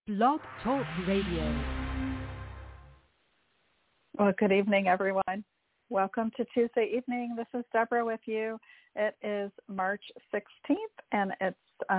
Blog Talk Radio. Well, good evening, everyone. Welcome to Tuesday evening. This is Deborah with you. It is March 16th, and it's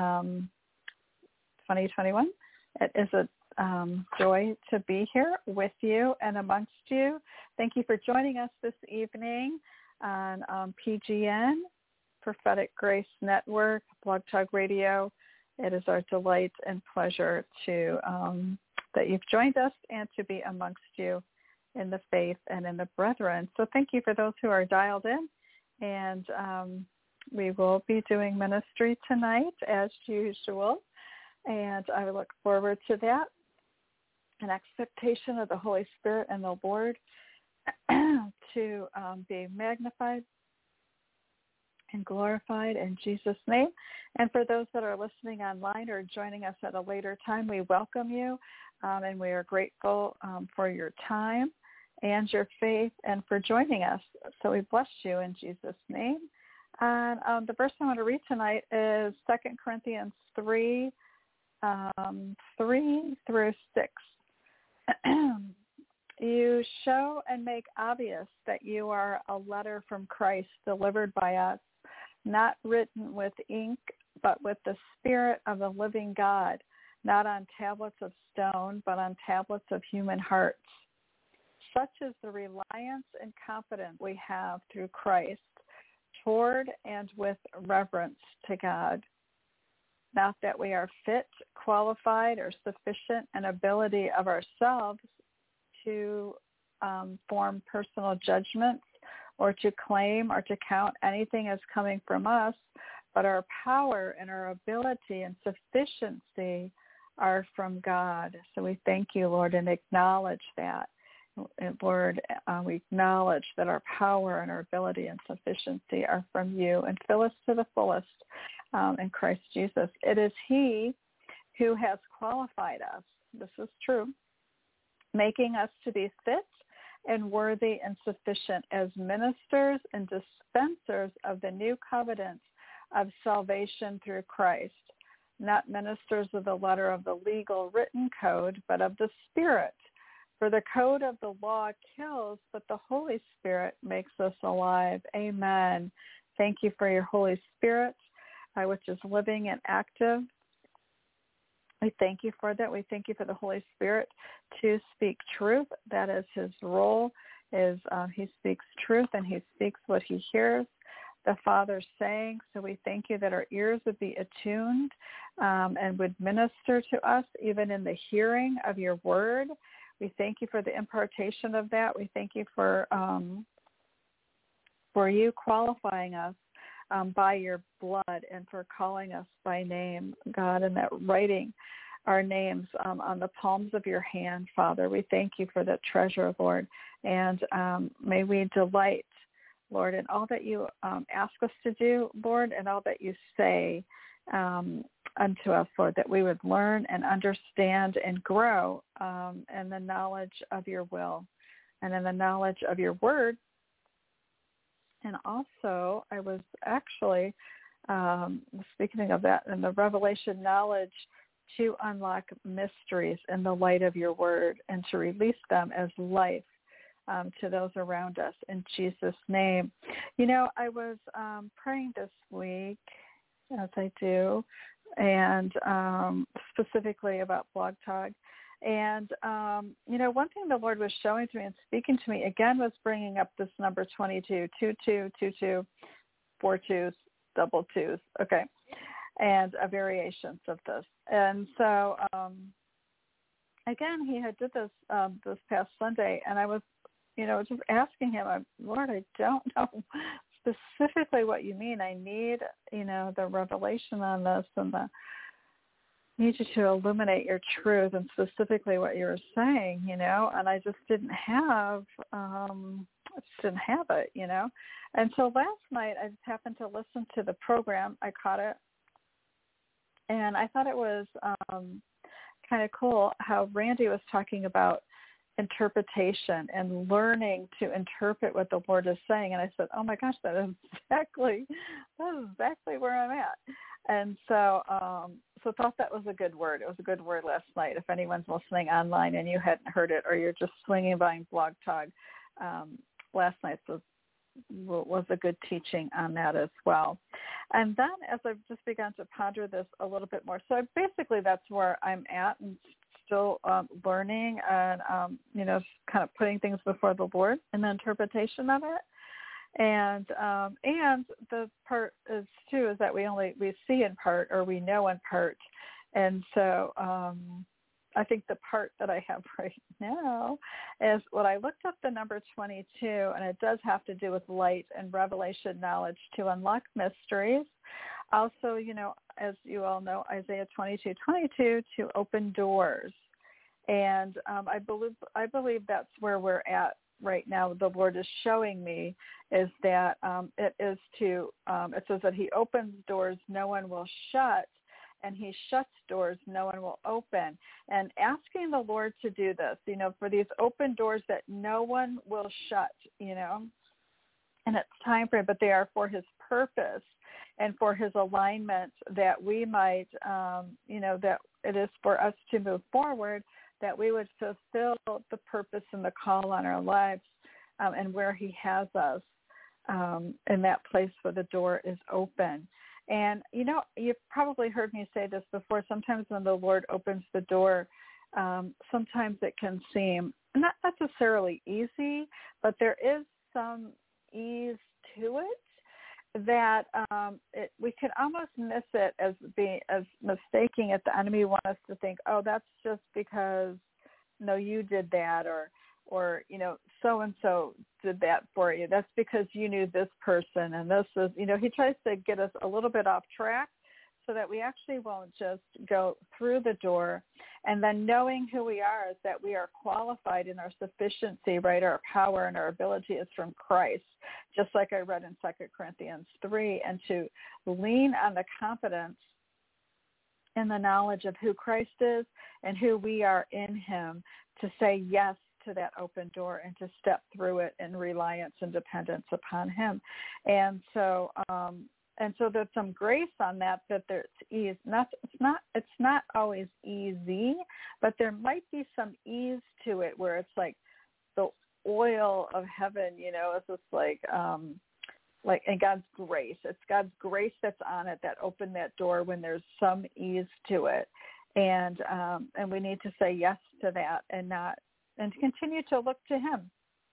2021. It is a joy to be here with you and amongst you. Thank you for joining us this evening on PGN, Prophetic Grace Network, Blog Talk Radio. It is our delight and pleasure to that you've joined us and to be amongst you in the faith and in the brethren. So thank you for those who are dialed in. And we will be doing ministry tonight as usual. And I look forward to that. An expectation of the Holy Spirit and the Lord to be magnified and glorified in Jesus' name. And for those that are listening online or joining us at a later time, we welcome you, and we are grateful for your time and your faith and for joining us. So we bless you in Jesus' name. And the verse I want to read tonight is 2 Corinthians 3, 3 through 6. You show and make obvious that you are a letter from Christ delivered by us, not written with ink, but with the Spirit of the living God, not on tablets of stone, but on tablets of human hearts. Such is the reliance and confidence we have through Christ toward and with reverence to God. Not that we are fit, qualified, or sufficient in ability of ourselves to form personal judgments or to claim or to count anything as coming from us, but our power and our ability and sufficiency are from God. So we thank you, Lord, and acknowledge that. And Lord, we acknowledge that our power and our ability and sufficiency are from you, and fill us to the fullest in Christ Jesus. It is He who has qualified us. This is true, making us to be fit and worthy and sufficient as ministers and dispensers of the new covenant of salvation through Christ, not ministers of the letter of the legal written code, but of the Spirit. For the code of the law kills, but the Holy Spirit makes us alive. Amen. Thank you for your Holy Spirit, which is living and active. We thank you for that. We thank you for the Holy Spirit to speak truth. That is his role, is he speaks truth and he speaks what he hears the Father saying. So we thank you that our ears would be attuned and would minister to us even in the hearing of your word. We thank you for the impartation of that. We thank you for you qualifying us by your blood and for calling us by name, God, and that writing our names on the palms of your hand, Father. We thank you for that treasure, Lord, and may we delight, Lord, in all that you ask us to do, Lord, and all that you say unto us, Lord, that we would learn and understand and grow in the knowledge of your will and in the knowledge of your word. And also, I was actually, speaking of that, in the revelation knowledge to unlock mysteries in the light of your word and to release them as life to those around us in Jesus' name. You know, I was praying this week, as I do, and specifically about Blog Talk. And, you know, one thing the Lord was showing to me and speaking to me again was bringing up this number 22, 22, 22, 4 twos, double twos, okay, and variations of this. And so, again, he had did this this past Sunday, and I was, you know, just asking him, Lord, I don't know specifically what you mean. I need, you know, the revelation on this and need you to illuminate your truth and specifically what you were saying, you know, and I just didn't have it, you know. And so last night I just happened to listen to the program. I caught it, and I thought it was kind of cool how Randy was talking about interpretation and learning to interpret what the Lord is saying. And I said, oh my gosh, that is exactly where I'm at. And so thought that was a good word. It was a good word last night. If anyone's listening online and you hadn't heard it, or you're just swinging by Blog Talk, last night was a good teaching on that as well. And then as I've just begun to ponder this a little bit more, so basically that's where I'm at, and still learning and, kind of putting things before the Lord in the interpretation of it. And the part is too is that we see in part, or we know in part. And so I think the part that I have right now is when I looked up the number 22, and it does have to do with light and revelation knowledge to unlock mysteries. Also, as you all know, Isaiah 22:22 to open doors. And I believe that's where we're at right now. The Lord is showing me is that it says that he opens doors no one will shut, and he shuts doors no one will open. And asking the Lord to do this, for these open doors that no one will shut, and it's time frame, but they are for his purpose and for his alignment, that we might, that it is for us to move forward, that we would fulfill the purpose and the call on our lives, and where he has us, in that place where the door is open. And, you've probably heard me say this before. Sometimes when the Lord opens the door, sometimes it can seem not necessarily easy, but there is some ease to it that we can almost miss it as mistaking it. The enemy wants us to think, oh, that's just because, no, you did that, or so-and-so did that for you. That's because you knew this person, and this is, he tries to get us a little bit off track so that we actually won't just go through the door. And then knowing who we are is that we are qualified in our sufficiency, right? Our power and our ability is from Christ, just like I read in 2 Corinthians 3, and to lean on the confidence and the knowledge of who Christ is and who we are in him, to say yes to that open door and to step through it in reliance and dependence upon him. And so there's some grace on that there's ease. It's not always easy, but there might be some ease to it where it's like the oil of heaven, it's just like in God's grace. It's God's grace that's on it that opened that door when there's some ease to it. And we need to say yes to that, and to continue to look to him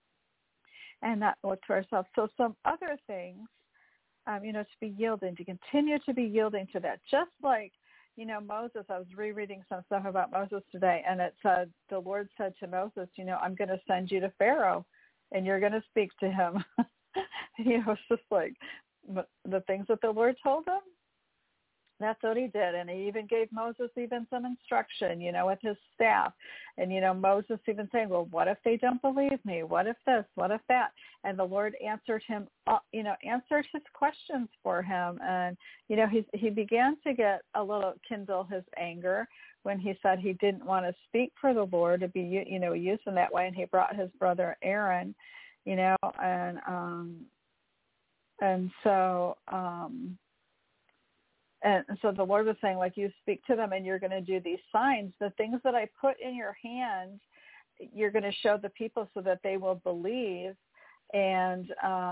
and not look to ourselves. So some other things, to be yielding, to continue to be yielding to that. Just like, Moses, I was rereading some stuff about Moses today, and it said, the Lord said to Moses, I'm going to send you to Pharaoh, and you're going to speak to him. It's just like the things that the Lord told him. That's what he did. And he even gave Moses even some instruction, with his staff. And, Moses even saying, well, what if they don't believe me? What if this? What if that? And the Lord answered him, answered his questions for him. And, he began to kindle his anger when he said he didn't want to speak for the Lord, to be, used in that way. And he brought his brother Aaron, And so the Lord was saying, like, you speak to them and you're going to do these signs. The things that I put in your hand, you're going to show the people so that they will believe. And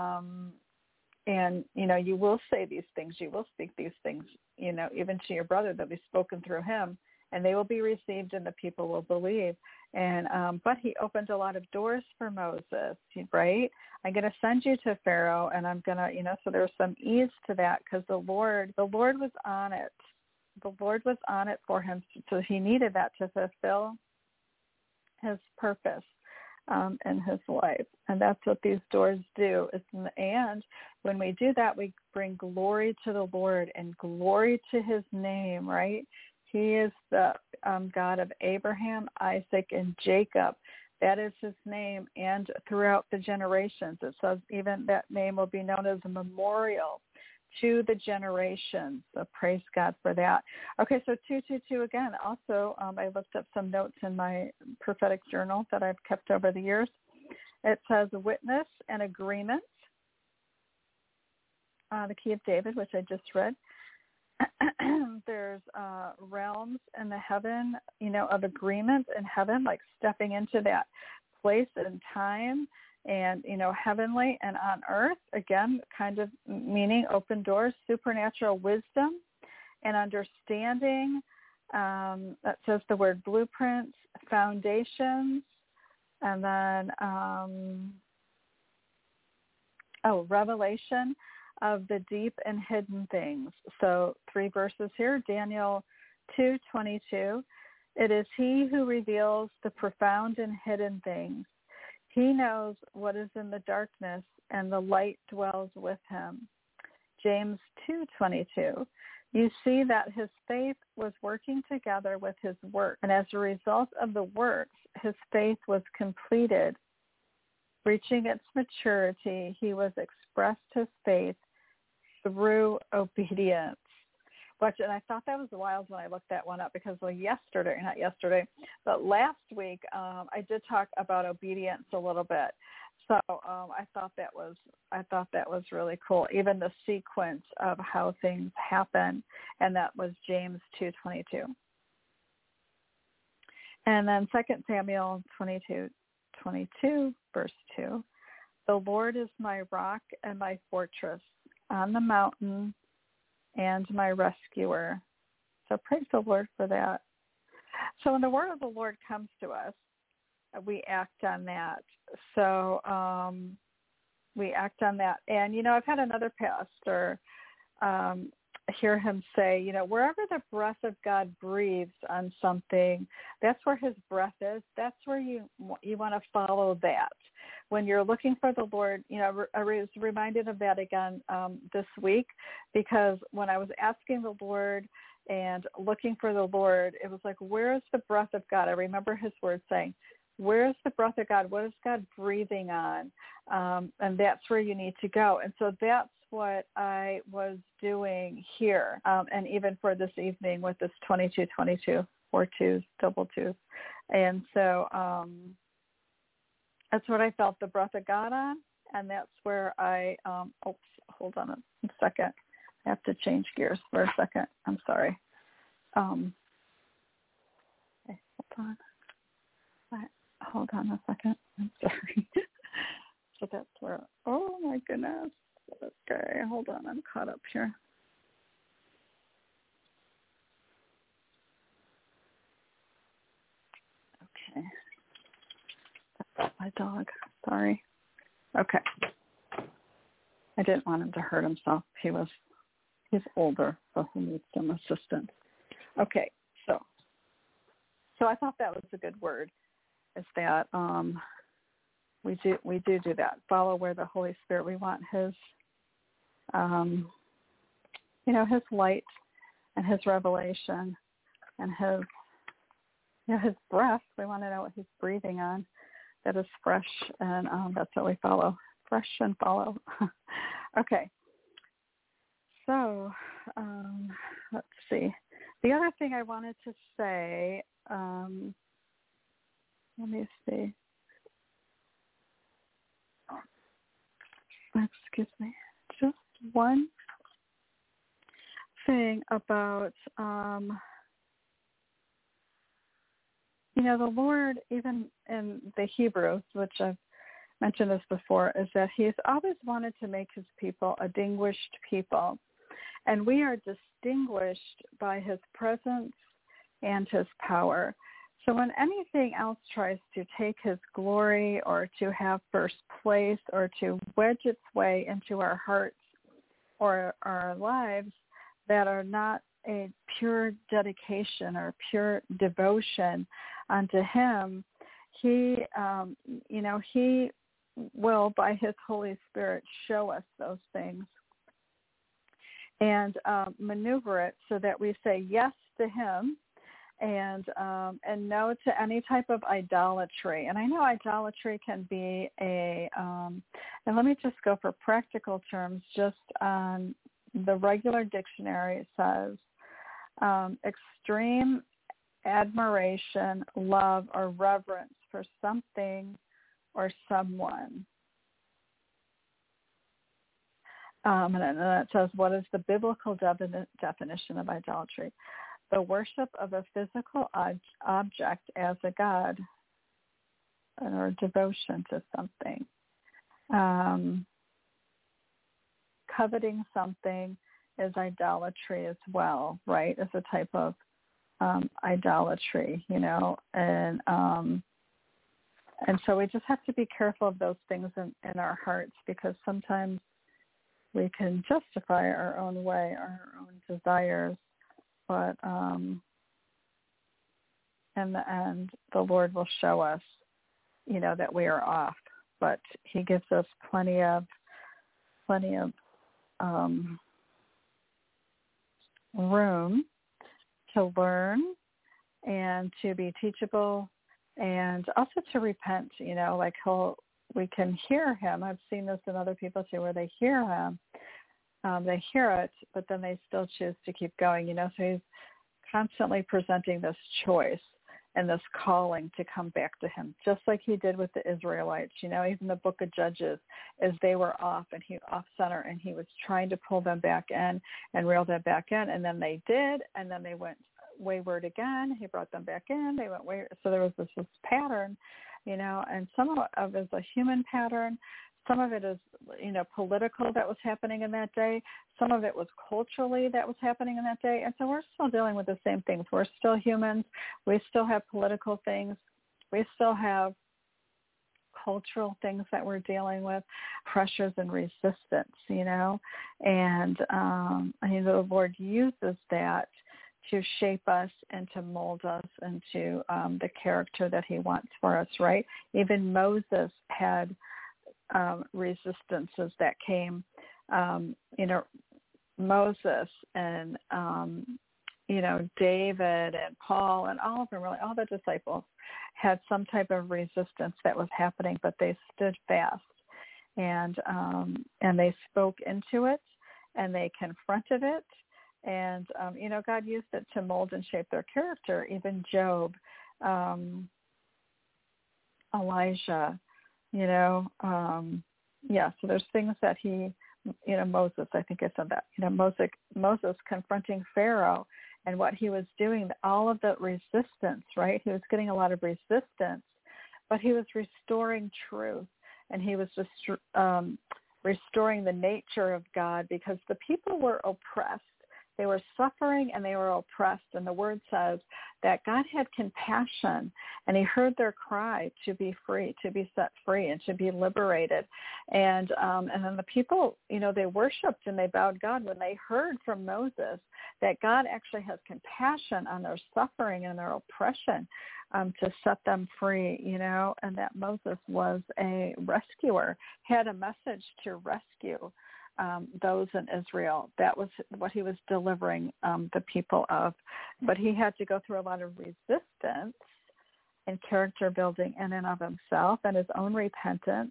you will say these things. You will speak these things, even to your brother. They'll be spoken through him, and they will be received, and the people will believe. And but he opened a lot of doors for Moses, right? I'm going to send you to Pharaoh, and I'm going to, so there's some ease to that, because the Lord was on it. The Lord was on it for him, so he needed that to fulfill his purpose in his life. And that's what these doors do. And when we do that, we bring glory to the Lord and glory to his name, right? He is the God of Abraham, Isaac, and Jacob. That is his name. And throughout the generations, it says even that name will be known as a memorial to the generations. So praise God for that. Okay, so 222 again. Also, I looked up some notes in my prophetic journal that I've kept over the years. It says witness and agreement, the key of David, which I just read. there's realms in the heaven, of agreement in heaven, like stepping into that place and time and, heavenly, and on earth, again, kind of meaning open doors, supernatural wisdom and understanding. That says the word blueprints, foundations, and then, revelation of the deep and hidden things. So 3 verses here, Daniel 2:22. It is he who reveals the profound and hidden things. He knows what is in the darkness, and the light dwells with him. James 2:22. You see that his faith was working together with his work, and as a result of the works, his faith was completed. Reaching its maturity, he was expressed his faith through obedience. And I thought that was wild when I looked that one up because last week I did talk about obedience a little bit. So I thought that was really cool. Even the sequence of how things happen, and that was James 2:22. And then 2 Samuel 22:22, verse 2. The Lord is my rock and my fortress on the mountain and my rescuer. So praise the Lord for that. So when the word of the Lord comes to us, we act on that. So we act on that. And, I've had another pastor hear him say, wherever the breath of God breathes on something, that's where his breath is. That's where you want to follow that. When you're looking for the Lord, I was reminded of that again this week, because when I was asking the Lord and looking for the Lord, it was like, where is the breath of God? I remember his word saying, where is the breath of God? What is God breathing on? And that's where you need to go. And so that's what I was doing here. And even for this evening with this 22:22, 4 twos, double twos. And so that's what I felt the breath of God on. And that's where hold on a second. I have to change gears for a second. I'm sorry. Okay, hold on a second. I'm sorry. So that's where, oh my goodness. Okay, hold on. I'm caught up here. Okay. That's my dog. Sorry. Okay. I didn't want him to hurt himself. He's older, so he needs some assistance. Okay, so I thought that was a good word, is that we do that. Follow where the Holy Spirit, we want his his light and his revelation and his breath. We want to know what he's breathing on that is fresh, and that's what we follow. Fresh and follow. Okay. So let's see. The other thing I wanted to say, let me see. Excuse me. Just one thing about, the Lord, even in the Hebrew, which I've mentioned this before, is that he's always wanted to make his people a distinguished people. And we are distinguished by his presence and his power. So when anything else tries to take his glory or to have first place or to wedge its way into our hearts or our lives that are not a pure dedication or pure devotion unto him, he will, by his Holy Spirit, show us those things and maneuver it so that we say yes to him and no to any type of idolatry. And I know idolatry can be and let me just go for practical terms, just on the regular dictionary, it says extreme admiration, love, or reverence for something or someone. And then it says, what is the biblical definition of idolatry? The worship of a physical object as a god, or devotion to something. Coveting something is idolatry as well, right? It's a type of idolatry, and so we just have to be careful of those things in our hearts, because sometimes we can justify our own way, our own desires, but in the end, the Lord will show us, that we are off. But He gives us plenty of room to learn and to be teachable, and also to repent. We can hear Him. I've seen this in other people too, where they hear Him, they hear it, but then they still choose to keep going. So He's constantly presenting this choice and this calling to come back to Him, just like He did with the Israelites. Even the book of Judges, as they were off center, and He was trying to pull them back in and reel them back in, and then they did, and then they went wayward again. He brought them back in. They went wayward. So there was this pattern, and some of it is a human pattern. Some of it is, political that was happening in that day. Some of it was culturally that was happening in that day. And so we're still dealing with the same things. We're still humans. We still have political things. We still have cultural things that we're dealing with, pressures and resistance, And the Lord uses that to shape us and to mold us into the character that He wants for us, right? Even Moses had resistances that came, Moses and, David and Paul and all of them, really, all the disciples had some type of resistance that was happening, but they stood fast and they spoke into it and they confronted it. And, God used it to mold and shape their character. Even Job, Elijah, so there's things that he, Moses, I think I said that, Moses confronting Pharaoh and what he was doing, all of the resistance, right? He was getting a lot of resistance, but he was restoring truth, and he was just restoring the nature of God, because the people were oppressed. They were suffering and they were oppressed. And the word says that God had compassion, and He heard their cry to be free, to be set free, and to be liberated. And then the people, they worshiped and they bowed God when they heard from Moses that God actually has compassion on their suffering and their oppression, to set them free, and that Moses was a rescuer, had a message to rescue those in Israel. That was what he was delivering the people of. But he had to go through a lot of resistance and character building in and of himself, and his own repentance,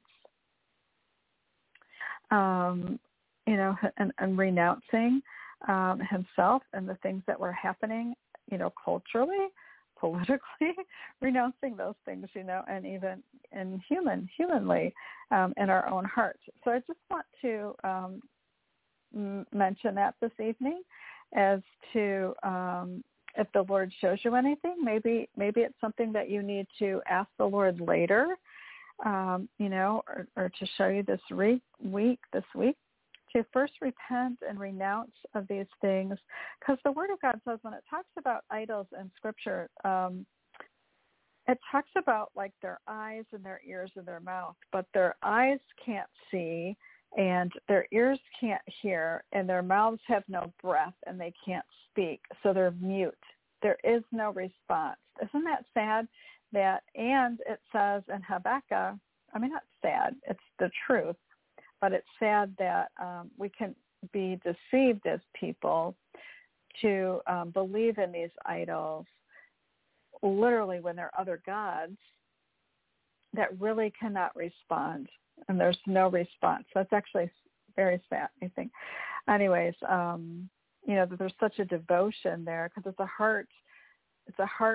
and renouncing himself and the things that were happening, culturally, politically, renouncing those things, and even humanly, in our own hearts. So I just want to mention that this evening, as to if the Lord shows you anything, maybe it's something that you need to ask the Lord later, or to show you this week, to first repent and renounce of these things, because the Word of God says, when it talks about idols in Scripture, it talks about like their eyes and their ears and their mouth, but their eyes can't see and their ears can't hear and their mouths have no breath and they can't speak, so they're mute. There is no response. Isn't that sad? And it says in Habakkuk, not sad, it's the truth, but it's sad that we can be deceived as people to believe in these idols, literally, when they're other gods that really cannot respond, and there's no response. That's actually very sad, I think. Anyways, that there's such a devotion there, because it's a heart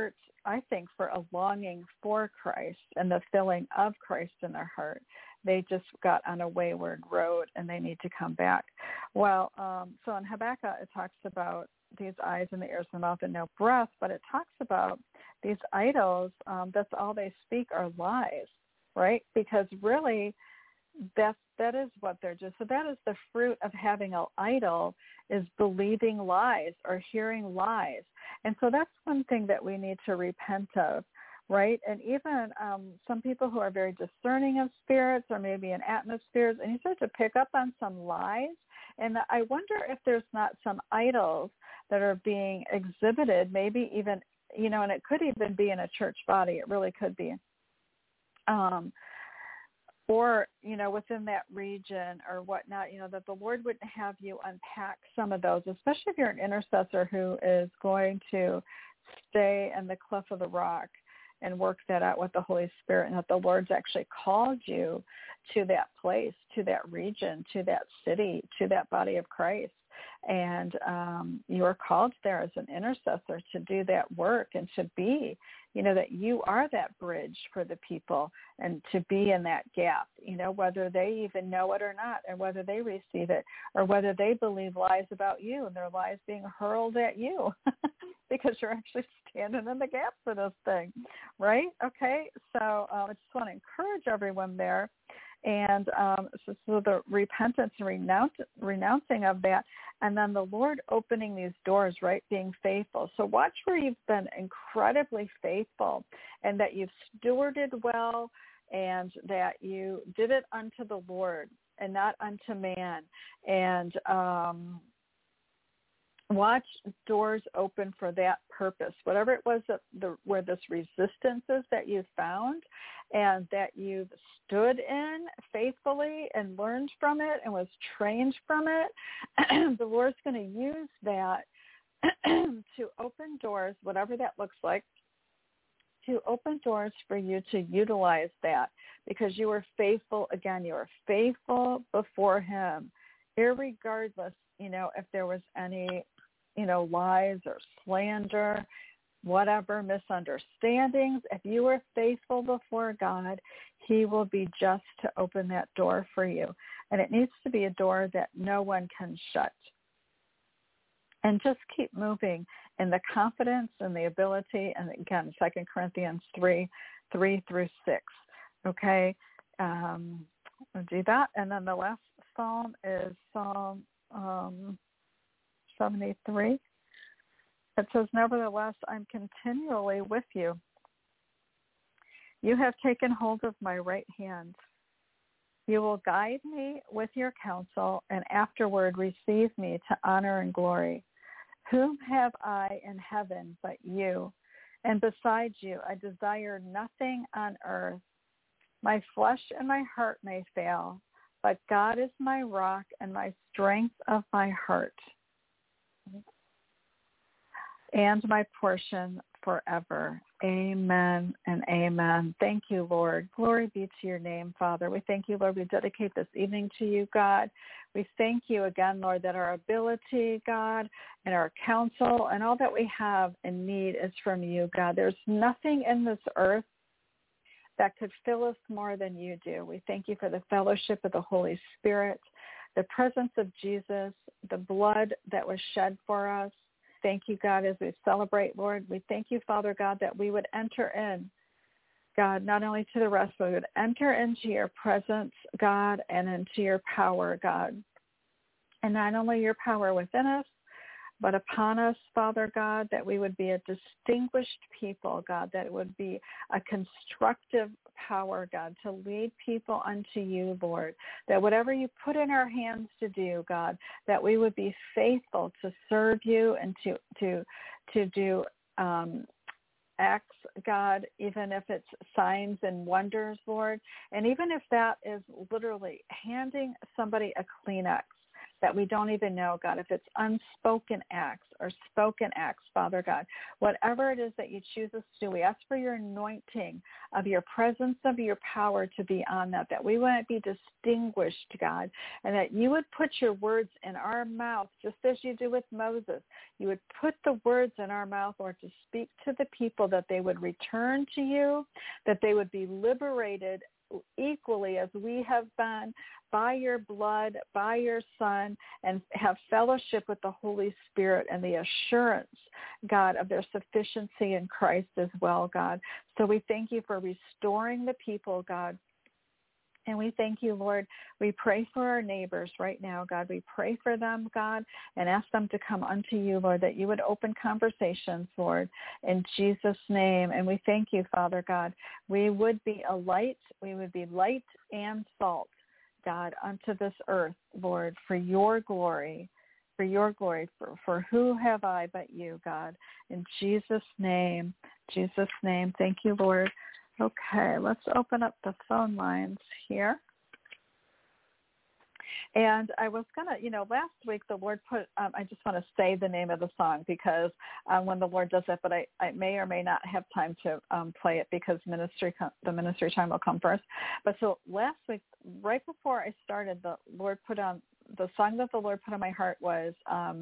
I think, for a longing for Christ and the filling of Christ in their heart. They just got on a wayward road and they need to come back. Well, so in Habakkuk, it talks about these eyes and the ears and the mouth and no breath, but it talks about these idols. That's all they speak are lies, right? Because really that is what they're just. So that is the fruit of having an idol, is believing lies or hearing lies. And so that's one thing that we need to repent of, right? And even some people who are very discerning of spirits or maybe in atmospheres, and you start to pick up on some lies. And I wonder if there's not some idols that are being exhibited, maybe even, and it could even be in a church body. It really could be. Or, within that region or whatnot, that the Lord wouldn't have you unpack some of those, especially if you're an intercessor who is going to stay in the cleft of the rock and work that out with the Holy Spirit, and that the Lord's actually called you to that place, to that region, to that city, to that body of Christ. And you're called there as an intercessor to do that work and to be, that you are that bridge for the people and to be in that gap, whether they even know it or not, and whether they receive it or whether they believe lies about you and their lies being hurled at you because you're actually standing in the gap for this thing, right? Okay, so I just want to encourage everyone there. And so the repentance and renouncing of that, and then the Lord opening these doors, right, being faithful. So watch where you've been incredibly faithful and that you've stewarded well and that you did it unto the Lord and not unto man. And watch doors open for that purpose, whatever it was where this resistance is that you found and that you've stood in faithfully and learned from it and was trained from it. The Lord's going to use that to open doors, whatever that looks like, to open doors for you to utilize that because you were faithful. Again, you were faithful before him, irregardless, if there was any lies or slander, whatever, misunderstandings. If you are faithful before God, he will be just to open that door for you. And it needs to be a door that no one can shut. And just keep moving in the confidence and the ability. And again, 2 Corinthians 3:3-6. Okay. We'll do that. And then the last psalm is Psalm 73. It says, nevertheless, I'm continually with you. You have taken hold of my right hand. You will guide me with your counsel, and afterward receive me to honor and glory. Whom have I in heaven but you? And besides you, I desire nothing on earth. My flesh and my heart may fail, but God is my rock and my strength of my heart, and my portion forever. Amen and amen. Thank you, Lord. Glory be to your name, Father. We thank you, Lord. We dedicate this evening to you, God. We thank you again, Lord, that our ability, God, and our counsel and all that we have and need is from you, God. There's nothing in this earth that could fill us more than you do. We thank you for the fellowship of the Holy Spirit, the presence of Jesus, the blood that was shed for us. Thank you, God, as we celebrate, Lord. We thank you, Father God, that we would enter in, God, not only to the rest, but we would enter into your presence, God, and into your power, God. And not only your power within us, but upon us, Father God, that we would be a distinguished people, God, that it would be a constructive power, God, to lead people unto you, Lord, that whatever you put in our hands to do, God, that we would be faithful to serve you and to do acts, God, even if it's signs and wonders, Lord, and even if that is literally handing somebody a Kleenex that we don't even know, God, if it's unspoken acts or spoken acts, Father God, whatever it is that you choose us to do, we ask for your anointing of your presence, of your power to be on that we wouldn't be distinguished, God, and that you would put your words in our mouth, just as you do with Moses. You would put the words in our mouth, Lord, to speak to the people, that they would return to you, that they would be liberated equally as we have been by your blood, by your Son, and have fellowship with the Holy Spirit and the assurance, God, of their sufficiency in Christ as well, God. So we thank you for restoring the people, God. And we thank you, Lord. We pray for our neighbors right now, God. We pray for them, God, and ask them to come unto you, Lord, that you would open conversations, Lord, in Jesus' name. And we thank you, Father God. We would be a light. We would be light and salt, God, unto this earth, Lord, for your glory, for who have I but you, God. In Jesus' name, thank you, Lord. Okay, let's open up the phone lines here. And I was going to, last week the Lord put, I just want to say the name of the song because when the Lord does it, but I may or may not have time to play it because the ministry time will come first. But so last week, right before I started, the song that the Lord put on my heart was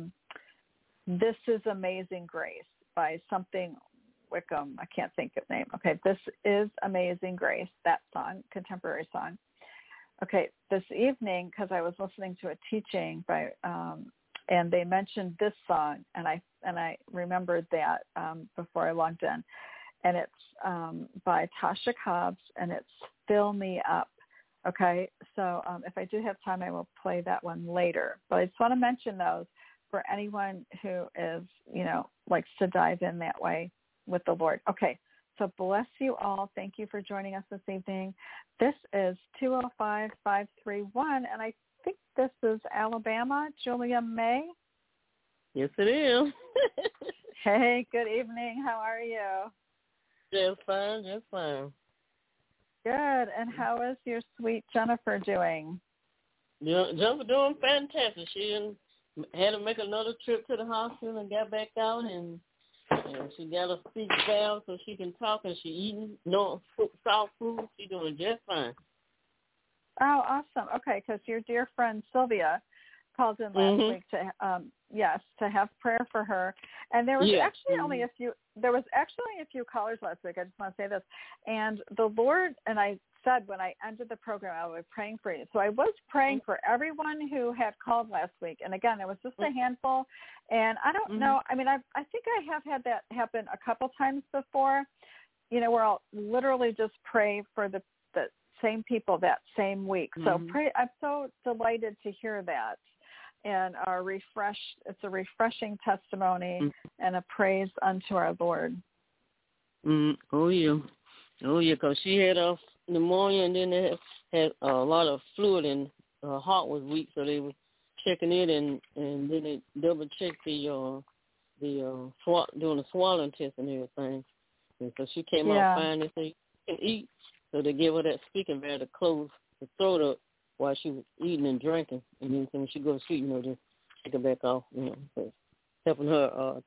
This Is Amazing Grace by something Wickham. I can't think of the name. Okay, This Is Amazing Grace, that song, contemporary song. Okay, this evening, because I was listening to a teaching by, and they mentioned this song, and I remembered that before I logged in, and it's by Tasha Cobbs, and it's Fill Me Up. Okay, so if I do have time, I will play that one later. But I just want to mention those for anyone who is, likes to dive in that way with the Lord. Okay, so bless you all. Thank you for joining us this evening. This is 205-531, and I think this is Alabama. Julia May? Yes, it is. Hey, good evening. How are you? Just fine. Good. And how is your sweet Jennifer doing? Yeah, Jennifer doing fantastic. She had to make another trip to the hospital and got back out, and she got a speech valve so she can talk, and she eating soft food. She doing just fine. Oh, awesome. Okay, because your dear friend Sylvia called in last week to have prayer for her, and there was actually only a few. There was actually a few callers last week. I just want to say this, and the Lord, and I said when I ended the program, I was praying for you. So I was praying for everyone who had called last week, and again, it was just a handful. And I don't know. I mean, I think I have had that happen a couple times before. Where I'll literally just pray for the same people that same week. So pray. I'm so delighted to hear that. And it's a refreshing testimony and a praise unto our Lord. Oh yeah, because she had pneumonia, and then they had a lot of fluid, and her heart was weak, so they were checking it, and then they double checked doing the swallowing test and everything. And so she came out fine, and said she can eat, so they gave her that speaking valve to close the throat up while she was eating and drinking, and then when she goes to sleep, just take her back off, so helping her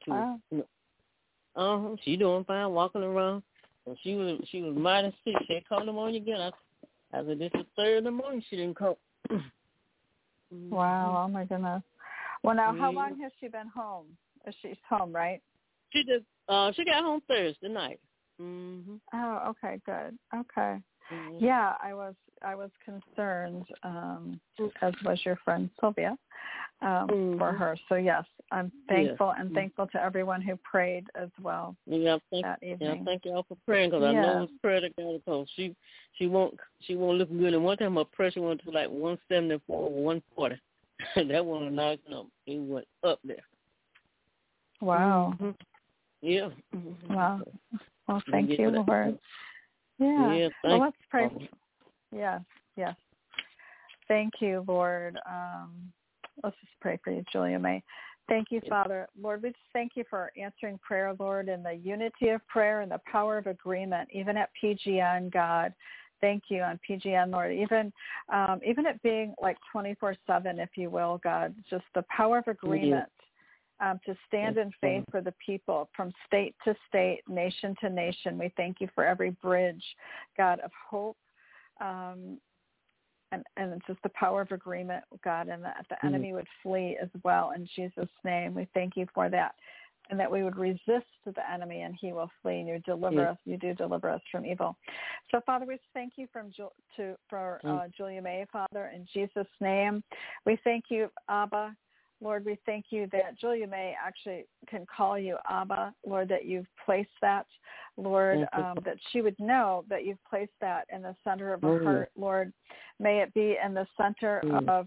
she doing fine, walking around. And she was mighty sick. She had called pneumonia again. I said, this is third in the morning. She didn't call. Wow! Oh my goodness. Well, now how long has she been home? She's home, right? She got home Thursday night. Oh, okay, good. Okay. Yeah, I was concerned, as was your friend Sylvia, for her. So yes, I'm thankful and thankful to everyone who prayed as well that evening. Yeah, thank you all for praying, because I know it's prayer that God calls. She won't look good. And one time her pressure went to like 174 or 140. That one knocked up. It went up there. Wow. Yeah. Wow. Well, thank you, Lord. Yeah. Well, let's pray. Yes. Thank you, Lord. Let's just pray for you, Julia May. Thank you, Father. Lord, we just thank you for answering prayer, Lord, and the unity of prayer and the power of agreement, even at PGN, God, thank you on PGN, Lord, even it being like 24/7, if you will, God, just the power of agreement to stand in faith for the people from state to state, nation to nation. We thank you for every bridge, God, of hope, and it's just the power of agreement, God, and that the enemy would flee as well in Jesus' name. We thank you for that. And that we would resist the enemy and he will flee, and you deliver us. You do deliver us from evil. So, Father, we thank you for Julia May, Father, in Jesus' name. We thank you, Abba. Lord, we thank you that Julia May actually can call you Abba, Lord, that you've placed that, Lord, that she would know that you've placed that in the center of her heart, Lord. May it be in the center of,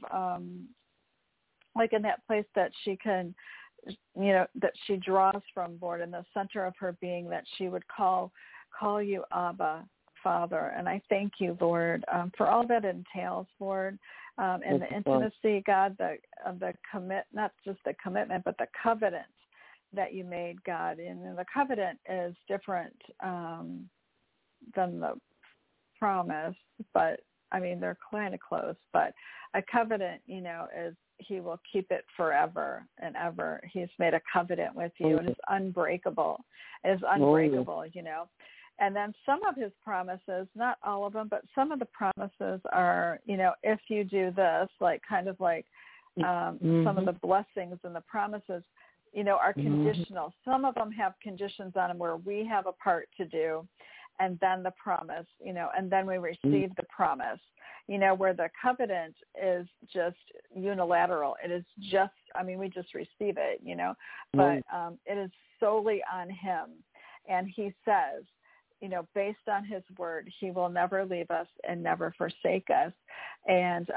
like in that place that she can, that she draws from, Lord, in the center of her being, that she would call you Abba, Father. And I thank you, Lord, for all that entails, Lord, and the intimacy, God, the not just the commitment, but the covenant that you made, God. And the covenant is different than the promise, but I mean, they're kind of close, but a covenant, is he will keep it forever and ever. He's made a covenant with you, and it's unbreakable. It is unbreakable, And then some of his promises, not all of them, but some of the promises are, if you do this, like kind of like some of the blessings and the promises, are conditional. Some of them have conditions on them where we have a part to do, and then the promise, and then we receive the promise, where the covenant is just unilateral. It is just, we just receive it, but it is solely on him. And he says, based on his word, he will never leave us and never forsake us. And,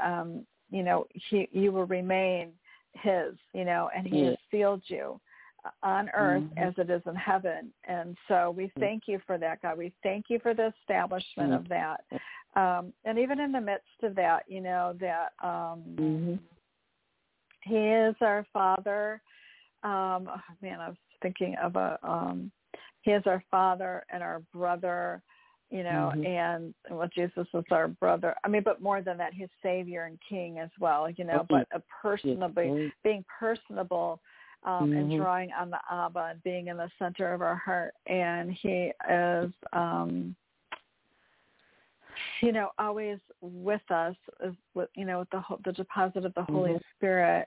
you will remain his, and he has sealed you on earth as it is in heaven. And so we thank you for that, God. We thank you for the establishment of that. And even in the midst of that, that he is our Father. I was thinking of he is our Father and our brother, and Jesus is our brother. But more than that, he's Savior and King as well, but being personable, and drawing on the Abba and being in the center of our heart. And he is, always with us, with the deposit of the Holy Spirit.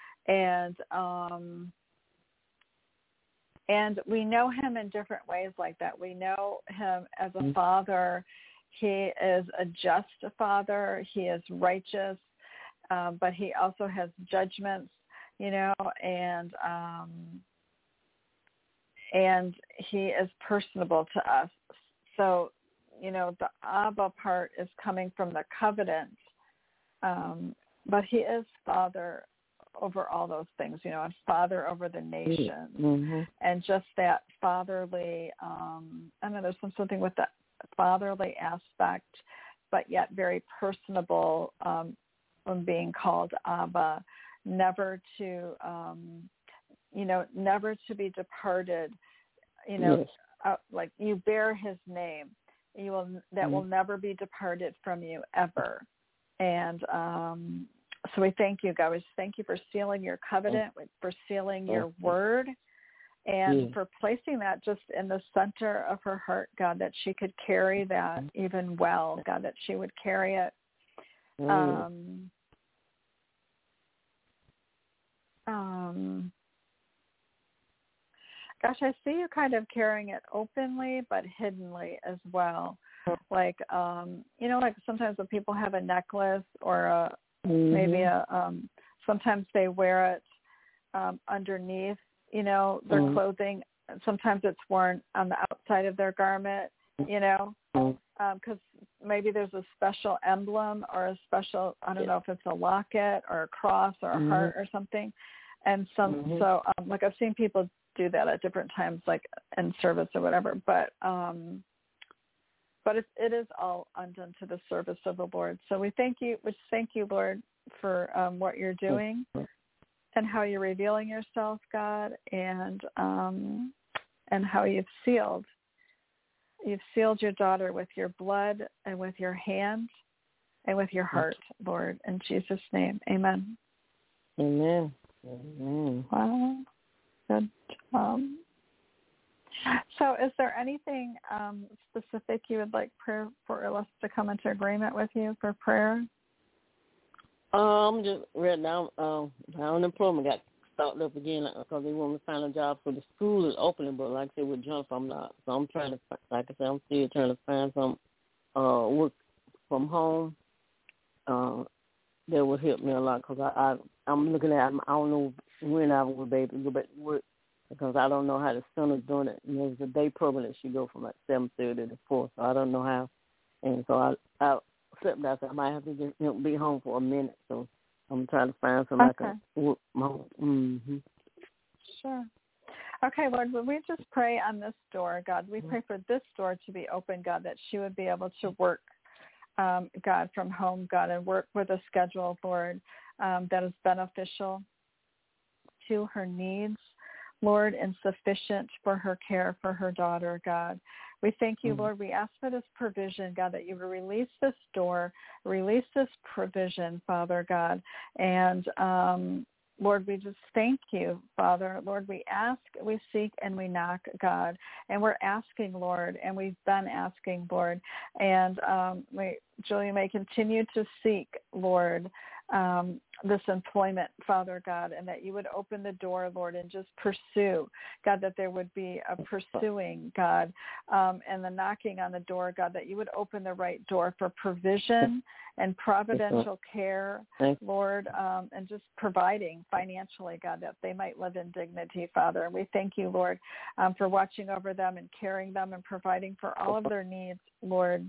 And we know him in different ways like that. We know him as a father. He is a just father. He is righteous, but he also has judgments, and he is personable to us. So, the Abba part is coming from the covenant, but he is Father over all those things, and Father over the nation, and just that fatherly, there's something with that fatherly aspect, but yet very personable, from being called Abba, never to be departed, like you bear his name, that will never be departed from you ever. And so we thank you, God. We thank you for sealing your covenant, for sealing your word, and for placing that just in the center of her heart, God, that she could carry that even well, God, that she would carry it. Gosh, I see you kind of carrying it openly, but hiddenly as well. Like, like sometimes when people have a necklace or maybe sometimes they wear it underneath, their clothing. Sometimes it's worn on the outside of their garment, because maybe there's a special emblem or a special, I don't know if it's a locket or a cross or a heart or something. And so I've seen people do that at different times, like in service or whatever, but it is all undone to the service of the Lord. So we thank you, Lord, for what you're doing and how you're revealing yourself, God, and how you've sealed you've sealed your daughter with your blood and with your hand and with your heart, Lord, in Jesus' name. Amen. Amen. Amen. Wow. Good. So is there anything specific you would like prayer for us to come into agreement with you for prayer? Just right now, my unemployment got started up again because they want me to find a job. So the school is opening, but like I said, with Jennifer, I'm not. So I'm trying to, like I said, I'm still trying to find some work from home that would help me a lot because I'm looking at, I don't know when I will be able to go back to work because I don't know how the son is doing it. And there's a day program that she go from like 7:30 to 4, so I don't know how. And so I slept that, so I might have to just be home for a minute. So I'm trying to find something I can work from home. Mm-hmm. Sure. Okay, Lord, when we just pray on this door, God, we pray for this door to be open, God, that she would be able to work, God, from home, God, and work with a schedule, Lord, that is beneficial to her needs, Lord, and sufficient for her care for her daughter, God. We thank you, Lord. We ask for this provision, God, that you would release this door, release this provision, Father God. And, Lord, we just thank you, Father. Lord, we ask, we seek, and we knock, God. And we're asking, Lord, and we've been asking, Lord. And Julia may continue to seek, Lord, this employment, Father God, and that you would open the door, Lord, and just pursue, God, that there would be a pursuing, God, and the knocking on the door, God, that you would open the right door for provision and providential care, Lord, and just providing financially, God, that they might live in dignity, Father. And we thank you, Lord, for watching over them and carrying them and providing for all of their needs, Lord,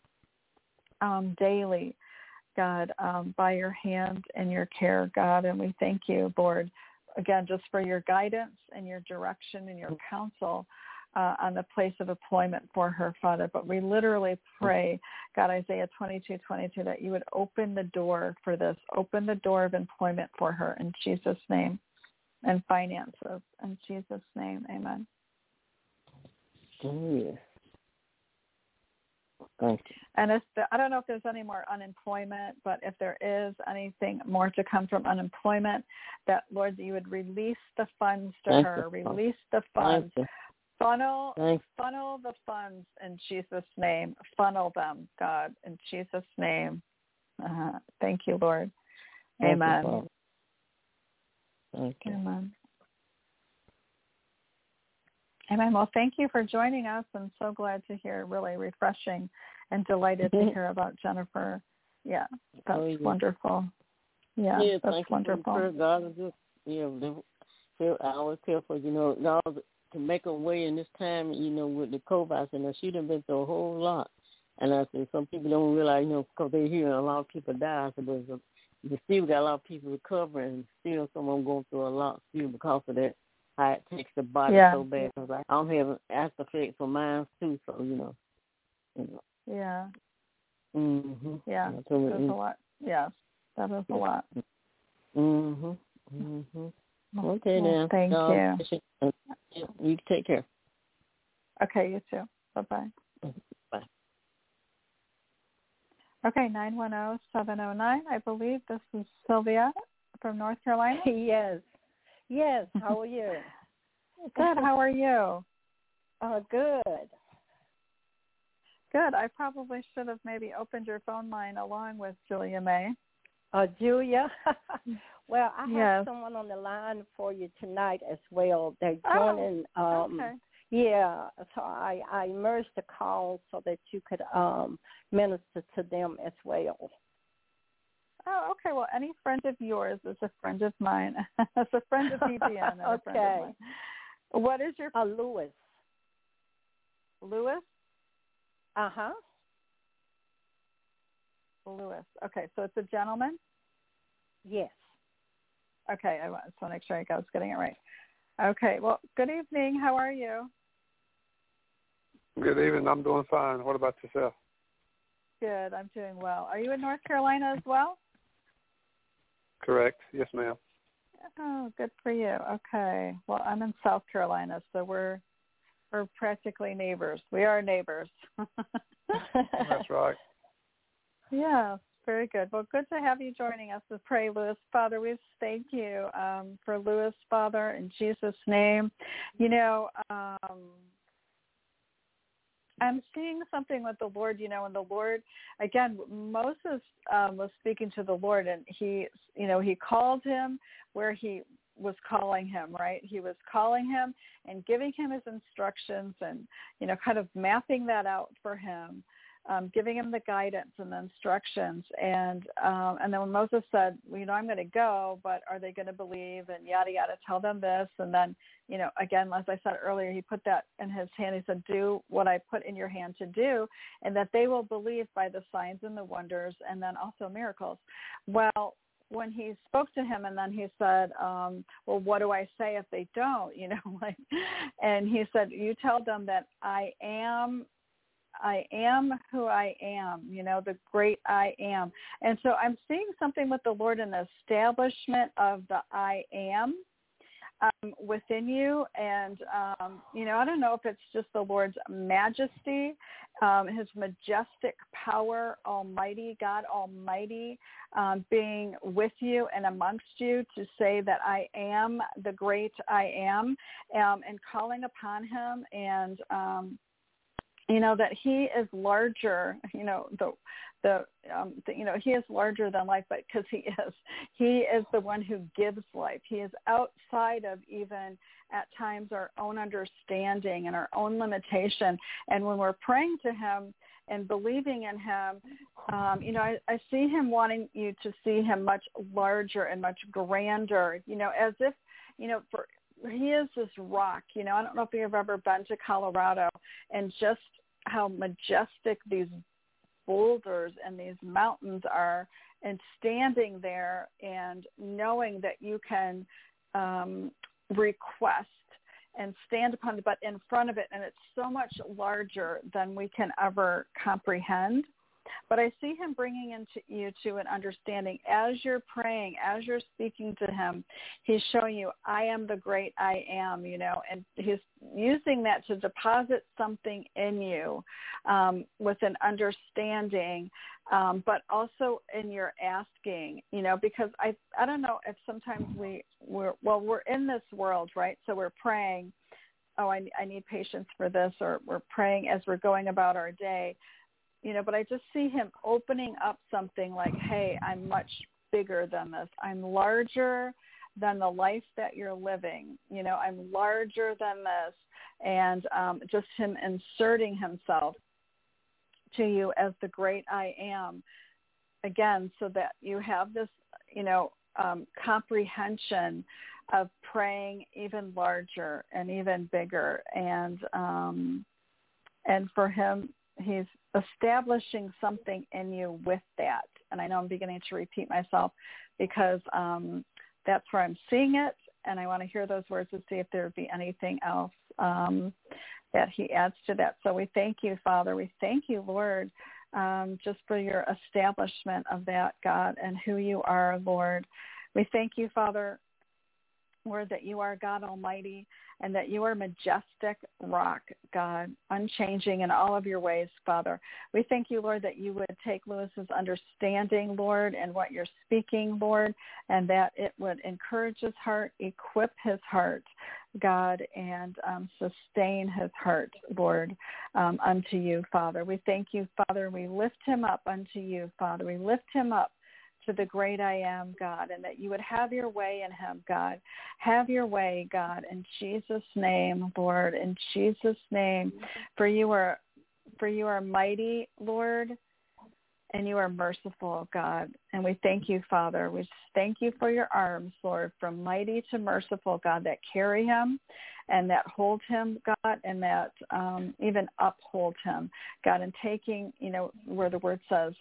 daily, God, by your hand and your care, God. And we thank you, Lord, again, just for your guidance and your direction and your counsel on the place of employment for her, Father. But we literally pray, God, Isaiah 22:22, that you would open the door for this, open the door of employment for her in Jesus' name, and finances in Jesus' name. Amen. Oh, yes. Thank you. And I don't know if there's any more unemployment, but if there is anything more to come from unemployment, that, Lord, that you would release the funds to her, release the funds, funnel the funds in Jesus' name, funnel them, God, in Jesus' name. Thank you, Lord. Amen. Thank you. Amen. Amen. Well, thank you for joining us. I'm so glad to hear, really refreshing and delighted to hear about Jennifer. Yeah, that's wonderful. Yeah, that's wonderful. God is just, I always tell for, God to make a way in this time, with the COVID. I said, she done been through a whole lot. And I said, some people don't realize, because they hear a lot of people die. I said, but you still got a lot of people recovering, and still some of them going through a lot still because of that. How it takes the body so bad. Because I'm having after effects for mine too, so, Yeah. Mm-hmm. Yeah, there's a lot. Yes, that is a lot. Mm-hmm. Mm-hmm. Okay, now. Thank you. You take care. Okay, you too. Bye-bye. Bye. Okay, 910-709. I believe this is Sylvia from North Carolina. Yes. How are you? Good. How are you? Good. Good. I probably should have maybe opened your phone line along with Julia May. Julia? Well, I have someone on the line for you tonight as well. They're joining. Okay. Yeah, so I merged the call so that you could minister to them as well. Oh, okay. Well, any friend of yours is a friend of mine. It's a friend of BBN and a friend of mine. What is your... Louis. Louis? Uh-huh. Louis. Okay, so it's a gentleman? Yes. Okay, I just want to make sure I was getting it right. Okay, well, good evening. How are you? Good evening. I'm doing fine. What about yourself? Good. I'm doing well. Are you in North Carolina as well? Correct. Yes, ma'am. Oh, good for you. Okay. Well, I'm in South Carolina, so we're We're practically neighbors. We are neighbors. That's right. Yeah, very good. Well, good to have you joining us to pray, Lewis. Father, we thank you for Lewis, Father, in Jesus' name. You know, I'm seeing something with the Lord, you know, and the Lord, again, Moses was speaking to the Lord, and he called him where he was calling him, right? He was calling him and giving him his instructions and, you know, kind of mapping that out for him, giving him the guidance and the instructions. And then when Moses said, well, you know, I'm going to go, but are they going to believe, and yada, yada, tell them this. And then, you know, again, as I said earlier, he put that in his hand. He said, do what I put in your hand to do, and that they will believe by the signs and the wonders, and then also miracles. Well, when he spoke to him, and then he said, well, what do I say if they don't, you know, like, and he said, you tell them that I am who I am, you know, the great I am. And so I'm seeing something with the Lord in the establishment of the I am within you. And, you know, I don't know if it's just the Lord's majesty, his majestic power, Almighty, God Almighty, being with you and amongst you to say that I am the great I am, and calling upon him, and, you know, that he is larger, you know, you know, he is larger than life, but because he is the one who gives life. He is outside of even at times our own understanding and our own limitation. And when we're praying to him and believing in him, you know, I see him wanting you to see him much larger and much grander, you know, as if, you know, he is this rock, you know. I don't know if you've ever been to Colorado, and just how majestic these boulders and these mountains are, and standing there and knowing that you can request and stand upon the, but in front of it, and it's so much larger than we can ever comprehend. But I see him bringing into you to an understanding as you're praying, as you're speaking to him. He's showing you, I am the great I am, you know, and he's using that to deposit something in you with an understanding, but also in your asking, you know, because I don't know if sometimes we're in this world, right? So we're praying, oh, I need patience for this, or we're praying as we're going about our day. You know, but I just see him opening up something like, hey, I'm much bigger than this. I'm larger than the life that you're living. You know, I'm larger than this. And just him inserting himself to you as the great I am, again, so that you have this, you know, comprehension of praying even larger and even bigger. And for him, he's establishing something in you with that. And I know I'm beginning to repeat myself because that's where I'm seeing it. And I want to hear those words to see if there would be anything else that he adds to that. So we thank you, Father. We thank you, Lord, just for your establishment of that, God, and who you are, Lord. We thank you, Father, Lord, that you are God Almighty, and that you are majestic rock, God, unchanging in all of your ways, Father. We thank you, Lord, that you would take Lewis's understanding, Lord, and what you're speaking, Lord, and that it would encourage his heart, equip his heart, God, and sustain his heart, Lord, unto you, Father. We thank you, Father. We lift him up unto you, Father. We lift him up to the great I am, God, and that you would have your way in him, God. Have your way, God, in Jesus' name, Lord, in Jesus' name. For you are mighty, Lord, and you are merciful, God. And we thank you, Father. We thank you for your arms, Lord, from mighty to merciful, God, that carry him and that hold him, God, and that even uphold him, God, and taking, you know, where the word says,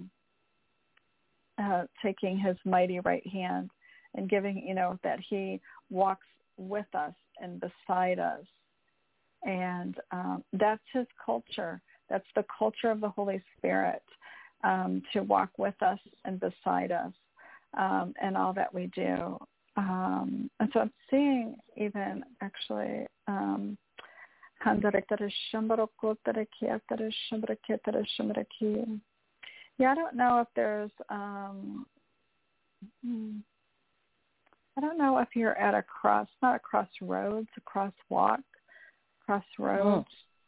taking his mighty right hand and giving, you know, that he walks with us and beside us. And that's his culture. That's the culture of the Holy Spirit, to walk with us and beside us in all that we do. And so I'm seeing even actually Yeah, I don't know if there's, I don't know if you're at a not a crossroads, a crosswalk, crossroads.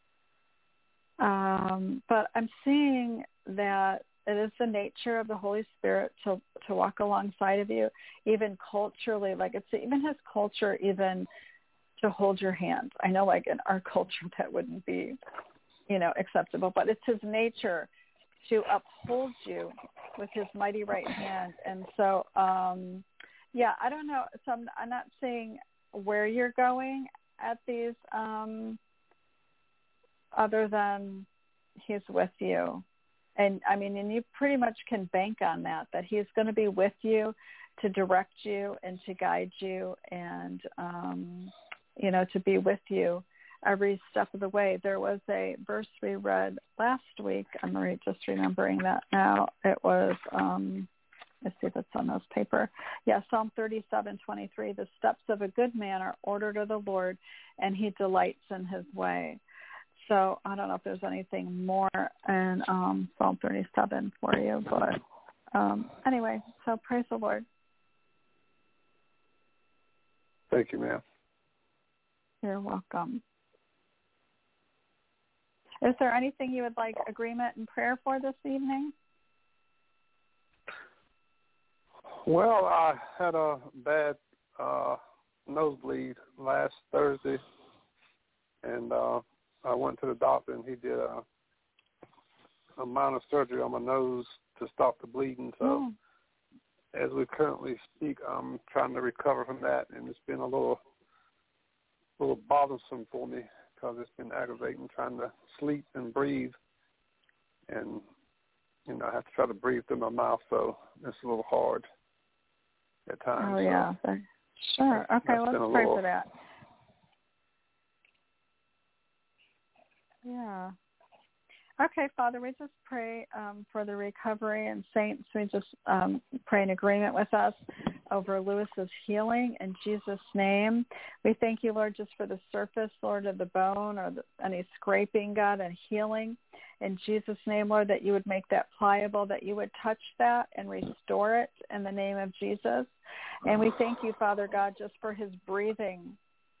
But I'm seeing that it is the nature of the Holy Spirit to walk alongside of you, even culturally, like it's even his culture, even to hold your hand. I know like in our culture that wouldn't be, acceptable, but it's his nature to uphold you with his mighty right hand. And so, I don't know. So I'm not saying where you're going at these, other than he's with you. And I mean, and you pretty much can bank on that he's going to be with you to direct you and to guide you and, to be with you every step of the way. There was a verse we read last week. I'm just remembering that now. It was, let's see if it's on this paper. Yeah, Psalm 37:23. The steps of a good man are ordered of the Lord, and he delights in his way. So I don't know if there's anything more in Psalm 37 for you, but anyway, so praise the Lord. Thank you, ma'am. You're welcome. Is there anything you would like agreement and prayer for this evening? Well, I had a bad nosebleed last Thursday, and I went to the doctor, and he did a minor surgery on my nose to stop the bleeding. So as we currently speak, I'm trying to recover from that, and it's been a little bothersome for me because it's been aggravating trying to sleep and breathe. And, I have to try to breathe through my mouth, so it's a little hard at times. Oh, yeah. So sure. Okay, let's pray for that. Yeah. Okay, Father, we just pray for the recovery, and saints, we just pray in agreement with us over Lewis's healing in Jesus' name. We thank you, Lord, just for the surface, Lord, of the bone or any scraping, God, and healing. In Jesus' name, Lord, that you would make that pliable, that you would touch that and restore it in the name of Jesus. And we thank you, Father God, just for his breathing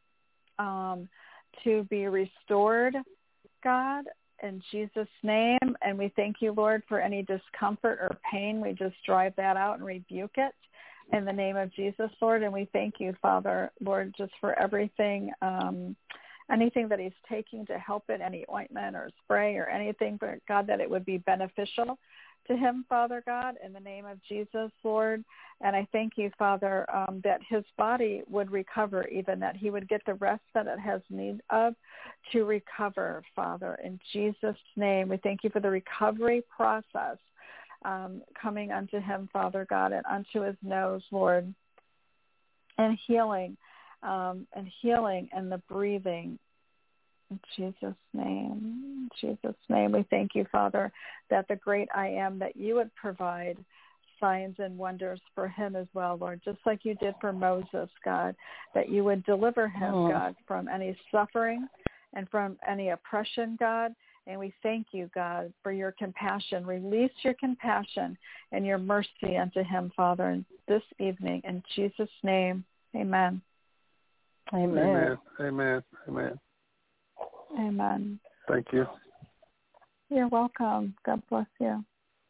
to be restored, God, in Jesus' name. And we thank you, Lord, for any discomfort or pain. We just drive that out and rebuke it in the name of Jesus, Lord. And we thank you, Father, Lord, just for everything, anything that he's taking to help it, any ointment or spray or anything, but God, that it would be beneficial to him, Father God, in the name of Jesus, Lord. And I thank you, Father, that his body would recover, even that he would get the rest that it has need of to recover, Father, in Jesus' name. We thank you for the recovery process coming unto him, Father God, and unto his nose, Lord, and healing and the breathing. In Jesus' name, in Jesus' name, we thank you, Father, that the great I am, that you would provide signs and wonders for him as well, Lord, just like you did for Moses, God, that you would deliver him, God, from any suffering and from any oppression, God. And we thank you, God, for your compassion. Release your compassion and your mercy unto him, Father, this evening. In Jesus' name, amen. Amen. Amen. Amen. Amen. Thank you. You're welcome. God bless you.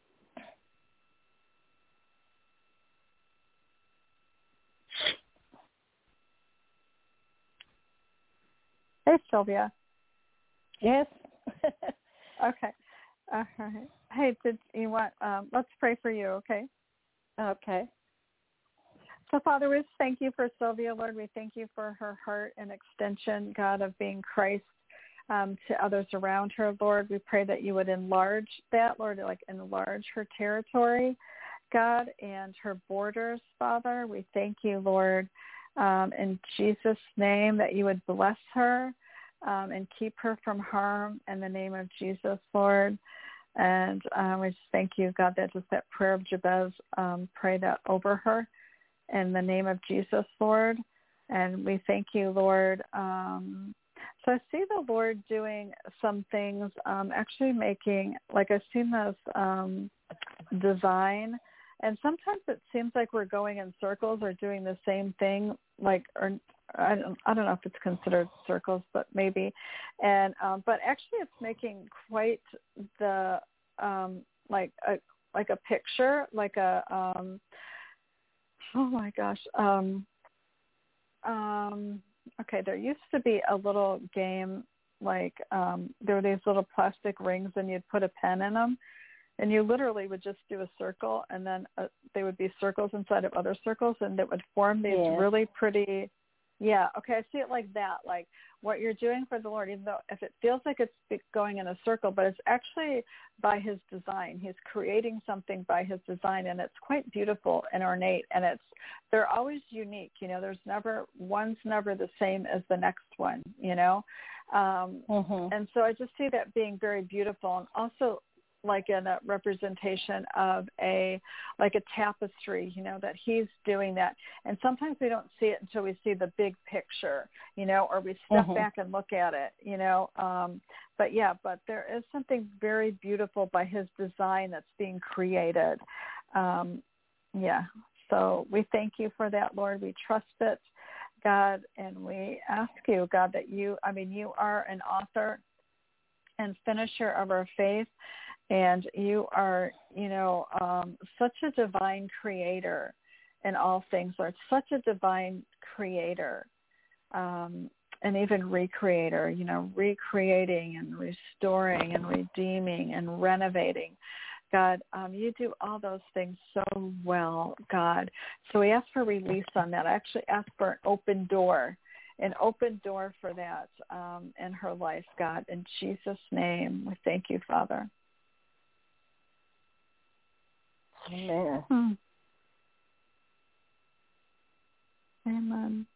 Hey, Sylvia. Yes. Okay. All right. Hey, did you want? Let's pray for you. Okay. Okay. So, Father, we thank you for Sylvia, Lord. We thank you for her heart and extension, God, of being Christ to others around her, Lord. We pray that you would enlarge that, Lord, like enlarge her territory, God, and her borders, Father. We thank you, Lord, in Jesus' name, that you would bless her and keep her from harm in the name of Jesus, Lord. And we just thank you, God, that just that prayer of Jabez, pray that over her in the name of Jesus, Lord. And we thank you, Lord. So I see the Lord doing some things, actually making, like I've seen this design, and sometimes it seems like we're going in circles or doing the same thing, like, or I don't know if it's considered circles, but maybe. And but actually it's making quite the like a picture, like a oh my gosh. Okay, there used to be a little game, like there were these little plastic rings and you'd put a pen in them, and you literally would just do a circle, and then they would be circles inside of other circles, and it would form these really pretty, okay, I see it like that, like what you're doing for the Lord, even though if it feels like it's going in a circle, but it's actually by his design. He's creating something by his design, and it's quite beautiful and ornate, and they're always unique. One's never the same as the next one, and so I just see that being very beautiful, and also like in a representation of a tapestry, that he's doing that. And sometimes we don't see it until we see the big picture, or we step back and look at it, but there is something very beautiful by his design that's being created. So we thank you for that, Lord. We trust it, God, and we ask you, God, that you are an author and finisher of our faith. And you are, such a divine creator in all things, Lord, such a divine creator, and even recreator, recreating and restoring and redeeming and renovating. God, you do all those things so well, God. So we ask for release on that. I actually ask for an open door for that in her life, God. In Jesus' name, we thank you, Father. Amen. Amen.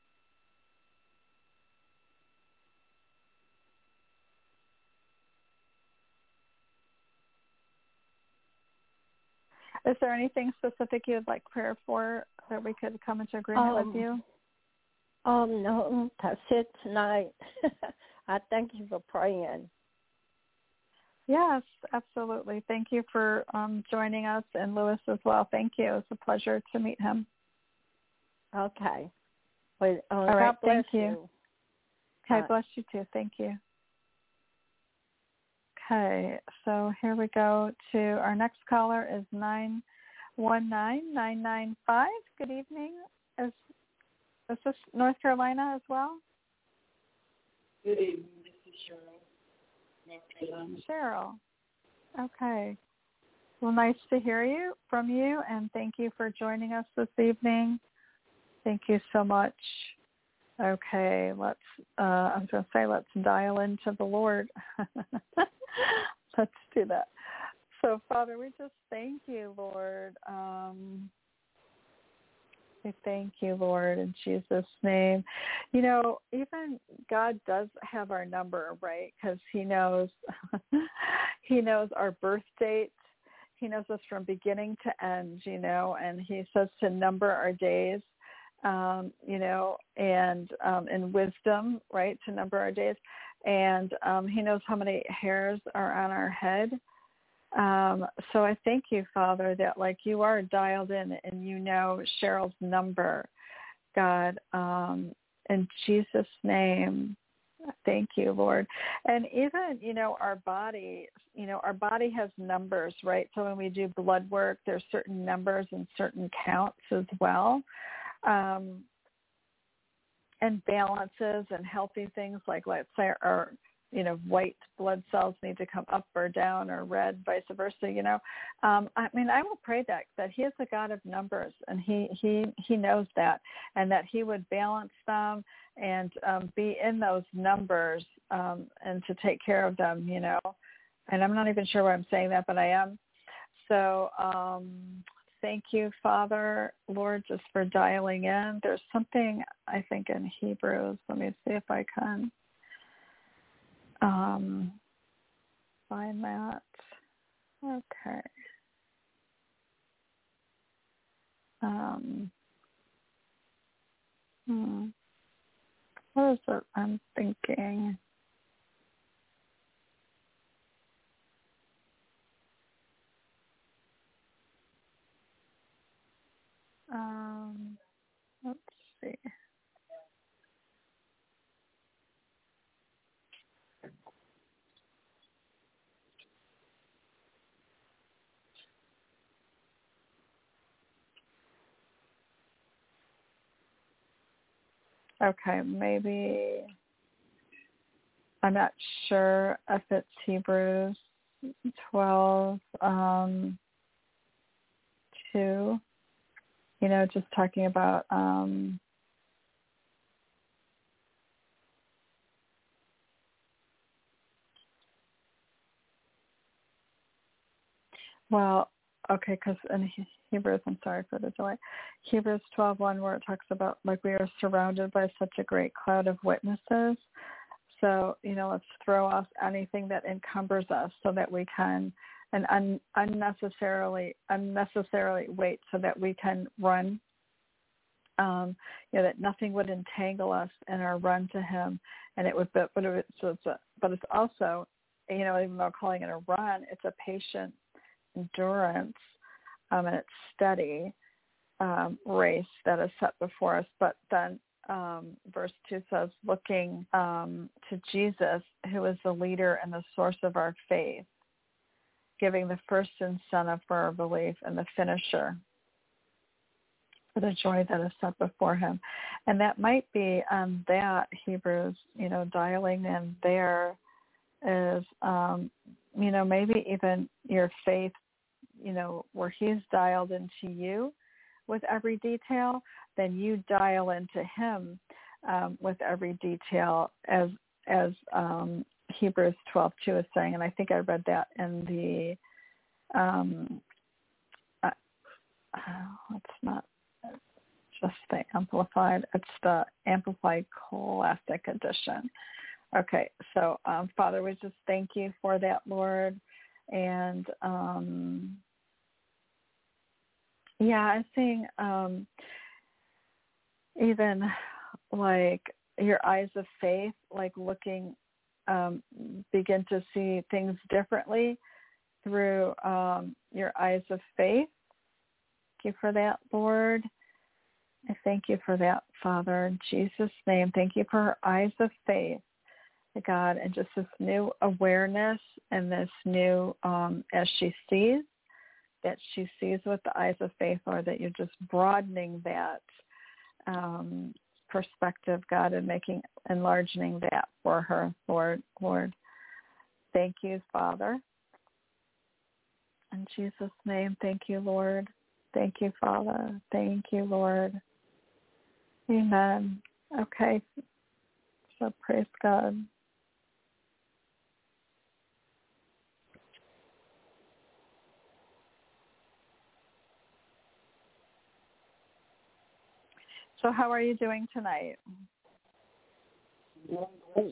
Is there anything specific you would like prayer for that we could come into agreement with you? No, that's it tonight. I thank you for praying. Yes, absolutely. Thank you for joining us, and Lewis as well. Thank you. It's a pleasure to meet him. Okay. Well, all right. Thank you. Okay, bless you too. Thank you. Okay, so here we go to our next caller is 919-995. Good evening. Is this North Carolina as well? Good evening. This is Cheryl. Cheryl. Okay. Well, nice to hear from you, and thank you for joining us this evening. Thank you so much. Okay, let's dial into the Lord. Let's do that. So, Father, we just thank you, Lord. We thank you, Lord, in Jesus' name. Even God does have our number, right? Because he knows our birth date. He knows us from beginning to end, and he says to number our days, and in wisdom, right, to number our days. And he knows how many hairs are on our head. So I thank you, Father, that you are dialed in and Cheryl's number, God, in Jesus' name. Thank you, Lord. And even, our body has numbers, right? So when we do blood work, there's certain numbers and certain counts as well. And balances and healthy things like, let's say, our white blood cells need to come up or down or red, vice versa, I will pray that he is a God of numbers, and he knows that, and that he would balance them and be in those numbers and to take care of them, and I'm not even sure why I'm saying that, but I am. So thank you, Father, Lord, just for dialing in. There's something, I think, in Hebrews. Let me see if I can find that. Okay. What is it I'm thinking? Let's see. Okay, maybe I'm not sure if it's Hebrews 12, 2. Just talking about okay, because in Hebrews, I'm sorry for the delay, Hebrews 12:1, where it talks about like we are surrounded by such a great cloud of witnesses. So, let's throw off anything that encumbers us so that we can, and unnecessarily wait so that we can run, that nothing would entangle us in our run to him. And it would, but it's also, even though calling it a run, it's a patient endurance, and it's steady race that is set before us. But then verse 2 says, looking to Jesus, who is the leader and the source of our faith, giving the first incentive for our belief and the finisher for the joy that is set before him. And that might be that Hebrews, dialing in there is, maybe even your faith, where he's dialed into you with every detail, then you dial into him with every detail, as Hebrews 12:2 is saying. And I think I read that in the, it's not just the Amplified, it's the Amplified Classic Edition. Okay, so Father, we just thank you for that, Lord. And I'm seeing even like your eyes of faith, like looking, begin to see things differently through your eyes of faith. Thank you for that, Lord. I thank you for that, Father, in Jesus' name. Thank you for her eyes of faith, God, and just this new awareness and this new, as she sees, that she sees with the eyes of faith, Lord, that you're just broadening that perspective, God, and enlarging that for her, Lord. Thank you, Father. In Jesus' name, thank you, Lord. Thank you, Father. Thank you, Lord. Amen. Okay. So praise God. So how are you doing tonight? Oh,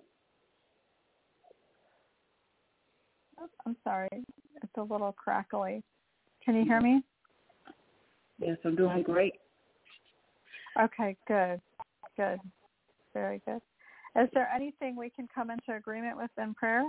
I'm sorry. It's a little crackly. Can you hear me? Yes, I'm doing great. Okay, good. Good. Very good. Is there anything we can come into agreement with in prayer?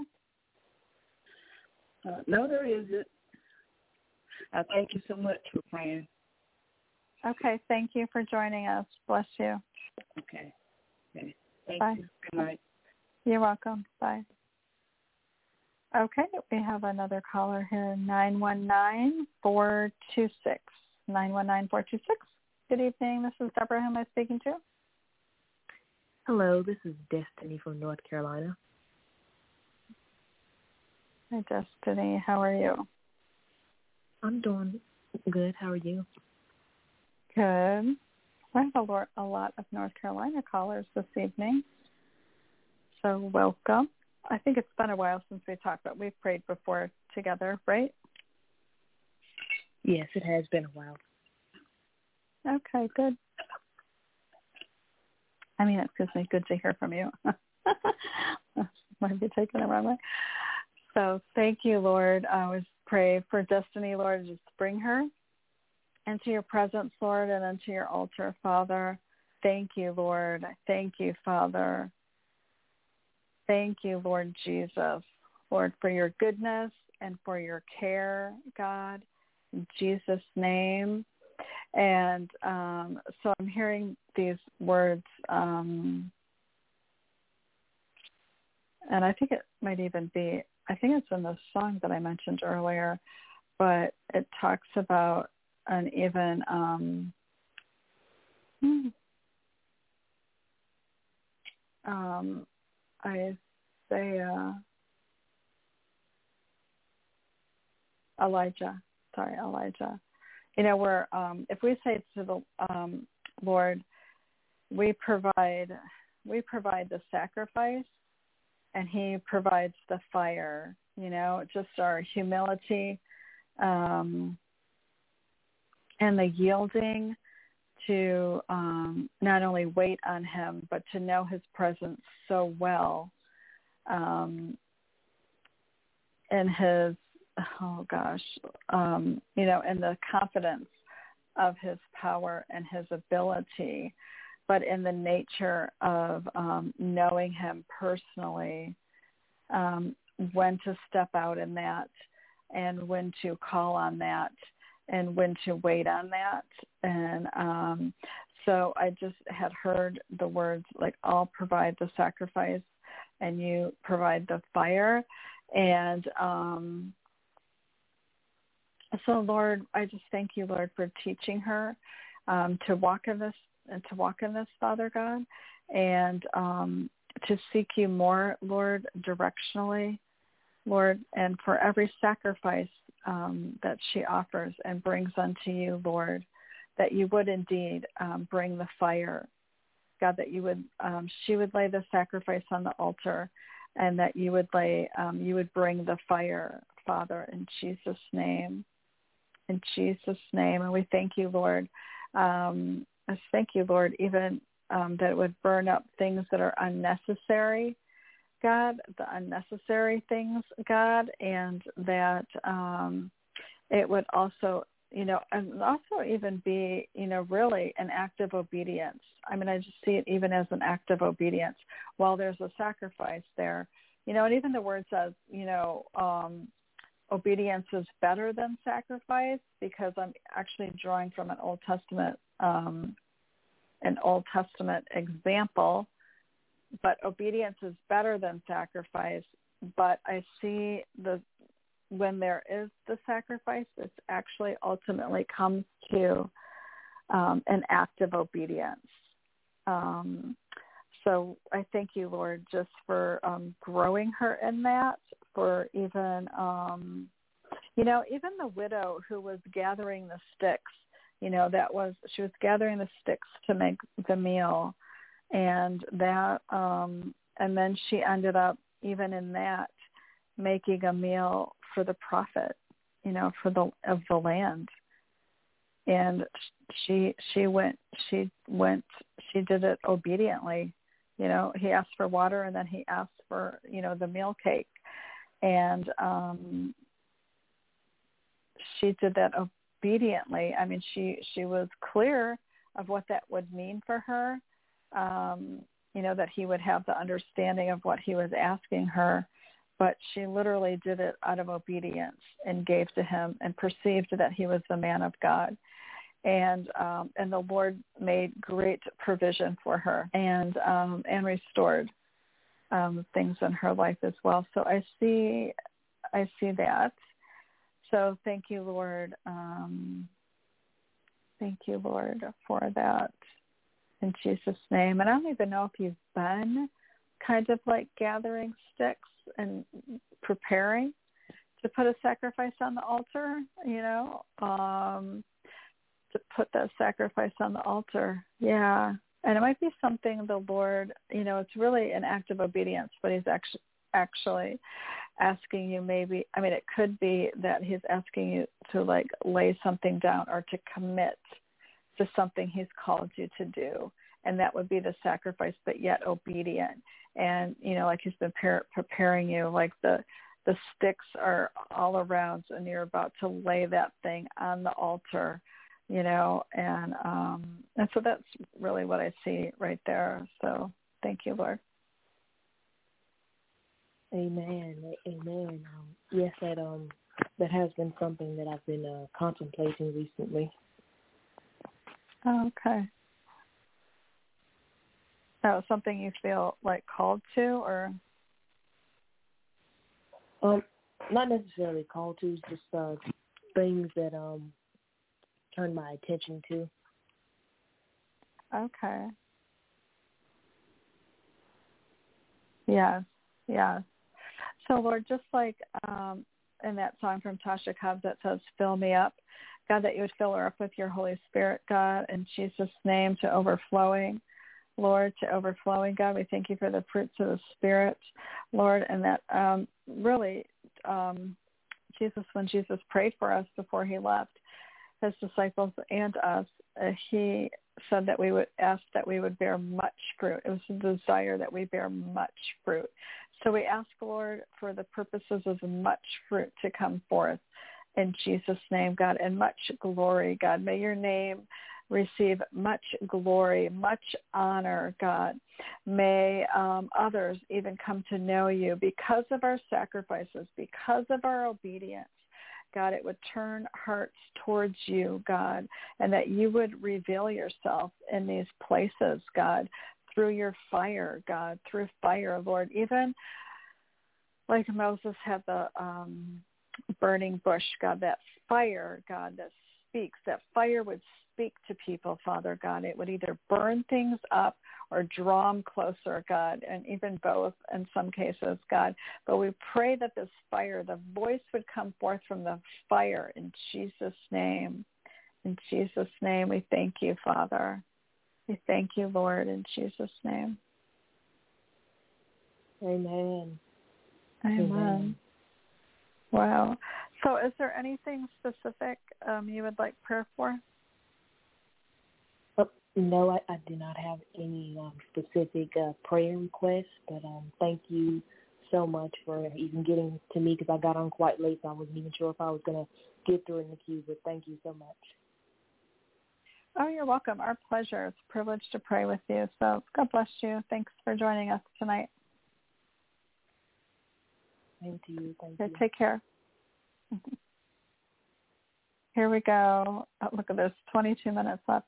No, there isn't. I thank you so much for praying. Okay, thank you for joining us. Bless you. Okay. Thank Bye. you. Good night. You're welcome. Bye. Okay, we have another caller here, 919-426. 919-426. Good evening. This is Deborah. Who am I speaking to? Hello, this is Destiny from North Carolina. Hi, Destiny. How are you? I'm doing good. How are you? Good. I have a lot of North Carolina callers this evening, so welcome. I think it's been a while since we talked, but we've prayed before together, right? Yes, it has been a while. Okay, good. I mean, excuse me, good to hear from you. Might be taken the wrong way. So thank you, Lord. I always pray for Destiny, Lord, just bring her into your presence, Lord, and into your altar, Father. Thank you, Lord. Thank you, Father. Thank you, Lord Jesus, Lord, for your goodness and for your care, God, in Jesus' name. And so I'm hearing these words, and I think it might even be, I think it's in the song that I mentioned earlier, but it talks about an even Isaiah, Elijah. You know, where if we say to the Lord, we provide the sacrifice, and He provides the fire. You know, just our humility and the yielding to not only wait on Him, but to know His presence so well, and His, you know, and the confidence of His power and His ability, but in the nature of knowing Him personally, when to step out in that, and when to call on that, and when to wait on that. And so I just had heard the words like, I'll provide the sacrifice and you provide the fire. And so Lord, I just thank you, Lord, for teaching her to walk in this, Father God, and to seek you more, Lord, directionally, Lord, and for every sacrifice that she offers and brings unto you, Lord, that you would indeed bring the fire, God, that you would, she would lay the sacrifice on the altar, and that you would you would bring the fire, Father, in Jesus' name. In Jesus' name. And we thank you, Lord. I thank you, Lord, even that it would burn up things that are unnecessary, God, the unnecessary things, God, and that it would also, you know, and also even be, you know, really an act of obedience. I mean, I just see it even as an act of obedience while there's a sacrifice there, you know, and even the word says, you know, obedience is better than sacrifice, because I'm actually drawing from an Old Testament example, but obedience is better than sacrifice. But I see when there is the sacrifice, it actually ultimately comes to an act of obedience. So I thank you, Lord, just for growing her in that, for even, you know, even the widow who was gathering the sticks, you know, she was gathering the sticks to make the meal, and that, and then she ended up, even in that, making a meal for the prophet, you know, of the land. And she did it obediently. You know, he asked for water, and then he asked for, you know, the meal cake. And she did that obediently. I mean, she was clear of what that would mean for her, you know, that he would have the understanding of what he was asking her. But she literally did it out of obedience and gave to him and perceived that he was the man of God. And the Lord made great provision for her and restored things in her life as well. So I see that. So thank you, Lord. Thank you, Lord, for that in Jesus' name. And I don't even know if you've been kind of like gathering sticks and preparing to put a sacrifice on the altar, you know, to put that sacrifice on the altar. Yeah. And it might be something the Lord, you know, it's really an act of obedience, but he's actually asking you maybe, I mean, it could be that he's asking you to like lay something down or to commit to something he's called you to do. And that would be the sacrifice, but yet obedient. And, you know, like he's been preparing you, like the sticks are all around and you're about to lay that thing on the altar, you know, and so that's really what I see right there. So thank you, Lord. Amen. Amen. Yes, that has been something that I've been contemplating recently. Okay. So something you feel like called to, or? Not necessarily called to, just things that turn my attention to. Okay. Yes. So Lord, just like in that song from Tasha Cobbs that says, "Fill me up," God, that you would fill her up with your Holy Spirit, God, in Jesus' name, to overflowing. Lord, to overflowing, God, we thank you for the fruits of the Spirit, Lord, and that Jesus, when Jesus prayed for us before he left, his disciples and us, he said that we would ask that we would bear much fruit. It was a desire that we bear much fruit. So we ask, Lord, for the purposes of much fruit to come forth in Jesus' name, God, and much glory, God. May your name receive much glory, much honor, God. May others even come to know you because of our sacrifices, because of our obedience. God, it would turn hearts towards you, God, and that you would reveal yourself in these places, God, through your fire, God, through fire, Lord. Even like Moses had the burning bush, God, that fire, God, that speaks, that fire would speak to people, Father God. It would either burn things up or draw them closer, God, and even both in some cases, God. But we pray that this fire, the voice would come forth from the fire in Jesus' name. In Jesus' name, we thank you, Father. We thank you, Lord, in Jesus' name. Amen. Amen. Wow. So is there anything specific you would like prayer for? No, I do not have any specific prayer requests, but thank you so much for even getting to me, because I got on quite late, so I wasn't even sure if I was going to get through in the queue, but thank you so much. Oh, you're welcome. Our pleasure. It's a privilege to pray with you. So God bless you. Thanks for joining us tonight. Thank you. Thank you. Take care. Here we go. Oh, look at this. 22 minutes left.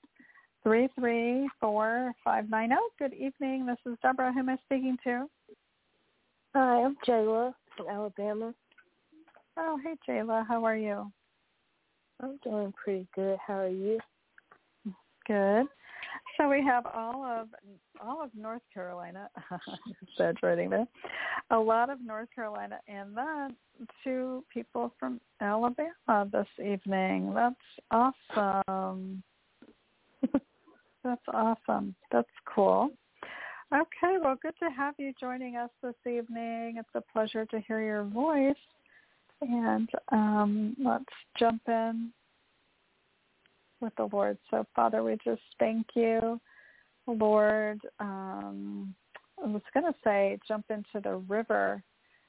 334-590. Good evening. This is Deborah. Who am I speaking to? Hi, I'm Jayla from Alabama. Oh, hey, Jayla. How are you? I'm doing pretty good. How are you? Good. So we have all of North Carolina, exaggerating there, a lot of North Carolina, and then 2 people from Alabama this evening. That's awesome. That's awesome. That's cool. Okay, well, good to have you joining us this evening. It's a pleasure to hear your voice. And let's jump in with the Lord. So, Father, we just thank you, Lord. I was going to say jump into the river.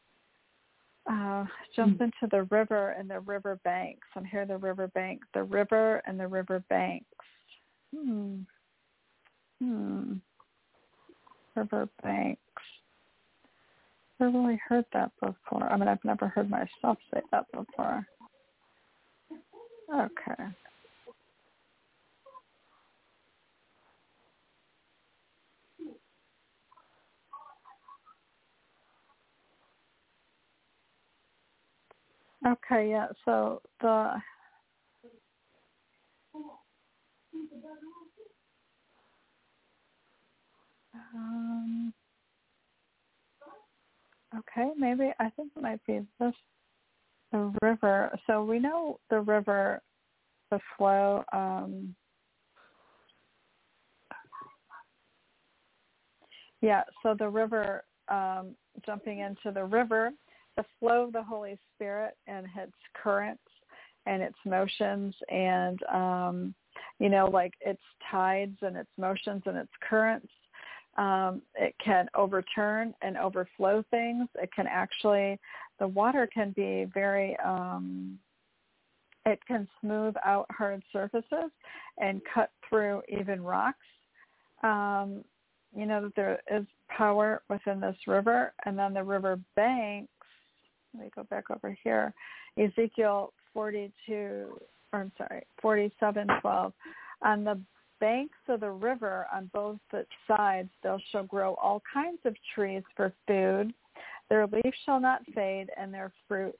Into the river and the river banks. I'm here, the river bank, the river and the river banks. River banks. I've really heard that before. I mean, I've never heard myself say that before. Okay. Okay, yeah, so okay, maybe I think it might be this, the river. So we know the river, the flow, so the river, jumping into the river, the flow of the Holy Spirit and its currents and its motions and, like its tides and its motions and its currents. It can overturn and overflow things. It can actually, the water can be very, it can smooth out hard surfaces and cut through even rocks. That there is power within this river. And then the river banks, let me go back over here, Ezekiel 47:12. On the banks of the river on both its sides there shall grow all kinds of trees for food. Their leaves shall not fade, and their fruit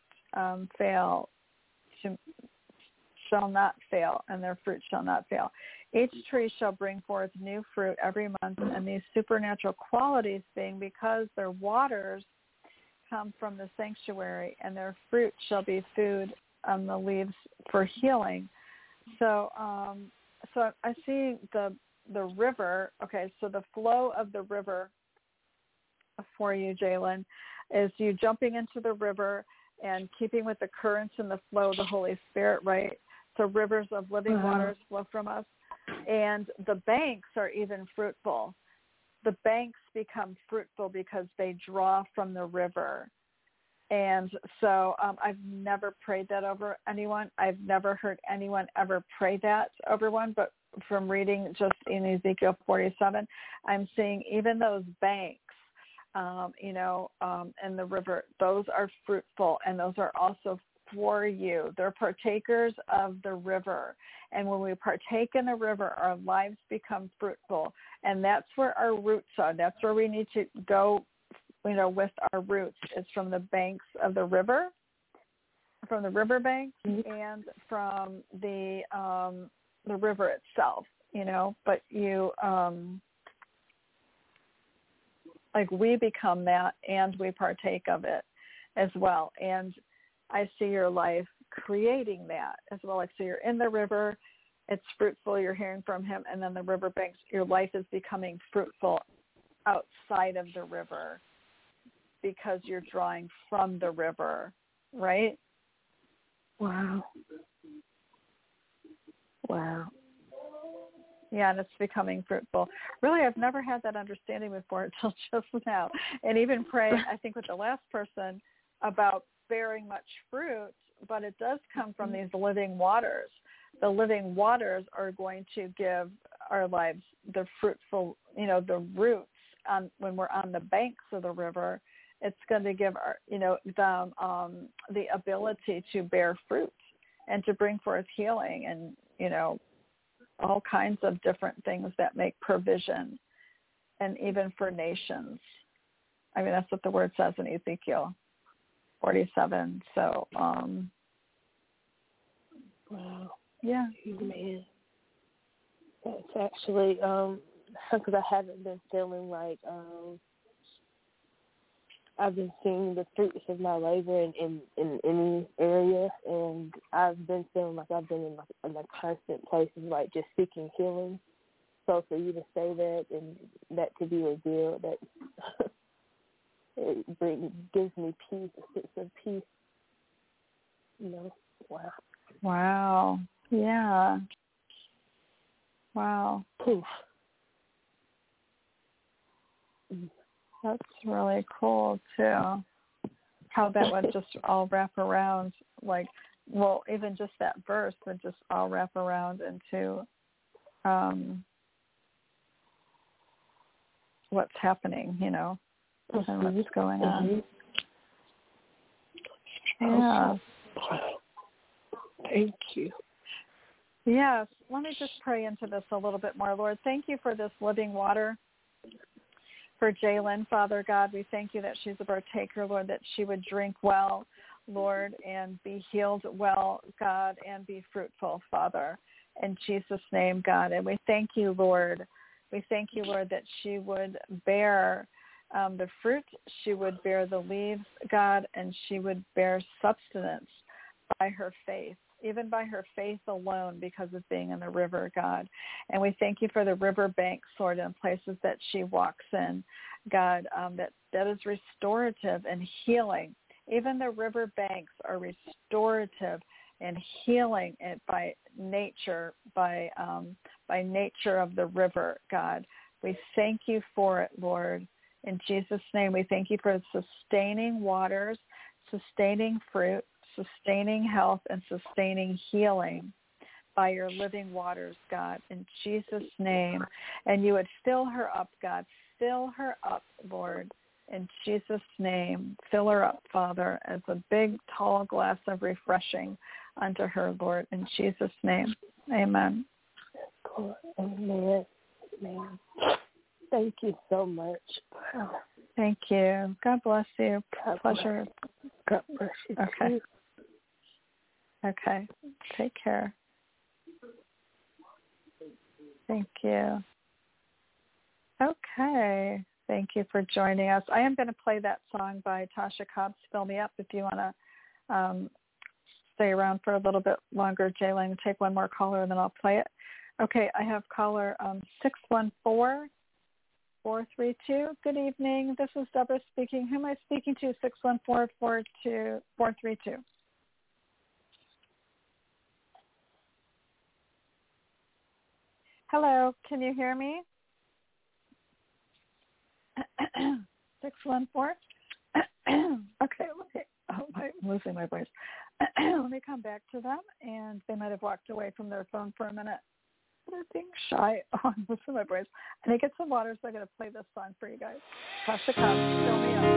shall not fail, and their fruit shall not fail. Each tree shall bring forth new fruit every month, and these supernatural qualities being because their waters come from the sanctuary, and their fruit shall be food on the leaves for healing. So I see the river. Okay, so the flow of the river for you, Jalen, is you jumping into the river and keeping with the currents and the flow of the Holy Spirit, right? So rivers of living waters flow from us. And the banks are even fruitful. The banks become fruitful because they draw from the river. And so I've never prayed that over anyone. I've never heard anyone ever pray that over one, but from reading just in Ezekiel 47, I'm seeing even those banks, in the river, those are fruitful, and those are also for you. They're partakers of the river. And when we partake in the river, our lives become fruitful. And that's where our roots are. That's where we need to go, with our roots. It's from the banks of the river, from the river banks, and from the river itself, but you, we become that, and we partake of it as well. And I see your life creating that as well. So you're in the river, it's fruitful, you're hearing from him, and then the riverbanks, your life is becoming fruitful outside of the river because you're drawing from the river, right? Wow. Yeah, and it's becoming fruitful. Really, I've never had that understanding before until just now. And even pray, I think, with the last person about bearing much fruit, but it does come from these living waters. The living waters are going to give our lives the fruitful, the roots when we're on the banks of the river. It's going to give our, the ability to bear fruit and to bring forth healing and, all kinds of different things that make provision, and even for nations. I mean, that's what the word says in Ezekiel 47. So, wow. Yeah. Man. That's actually, because I haven't been feeling like, I've been seeing the fruits of my labor in any area, and I've been feeling like I've been in a constant place of just seeking healing. So for you to say that and that to be revealed, that it gives me peace, a sense of peace. Wow. Wow. Yeah. Wow. Poof. That's really cool, too, how that would just all wrap around, even just that verse would just all wrap around into what's happening, and what's going on. Yeah. Thank you. Yes. Let me just pray into this a little bit more. Lord, thank you for this living water. For Jalen, Father God, we thank you that she's a partaker, Lord, that she would drink well, Lord, and be healed well, God, and be fruitful, Father, in Jesus' name, God. And we thank you, Lord. We thank you, Lord, that she would bear the fruit, she would bear the leaves, God, and she would bear substance by her faith, even by her faith alone because of being in the river, God. And we thank you for the river banks, Lord, in places that she walks in, God, that is restorative and healing. Even the river banks are restorative and healing by nature, by nature of the river, God. We thank you for it, Lord. In Jesus' name, we thank you for sustaining waters, sustaining fruit, sustaining health, and sustaining healing by your living waters, God, in Jesus' name. And you would fill her up, God. Fill her up, Lord, in Jesus' name. Fill her up, Father, as a big, tall glass of refreshing unto her, Lord, in Jesus' name. Amen. Lord. Amen. Amen. Thank you so much. Wow. Thank you. God bless you. Pleasure. God bless you. Okay. Too. Okay. Take care. Thank you. Okay. Thank you for joining us. I am going to play that song by Tasha Cobbs, Fill Me Up, if you want to stay around for a little bit longer. Jaylen, take one more caller and then I'll play it. Okay, I have caller 614-432. Good evening. This is Deborah speaking. Who am I speaking to? 614-432. Hello, can you hear me? 614. Okay, I'm losing my voice. Let me come back to them, and they might have walked away from their phone for a minute. They're being shy. Oh, I'm losing my voice. I need to get some water, so I'm going to play this song for you guys. Tasha Cobbs, Fill Me Up.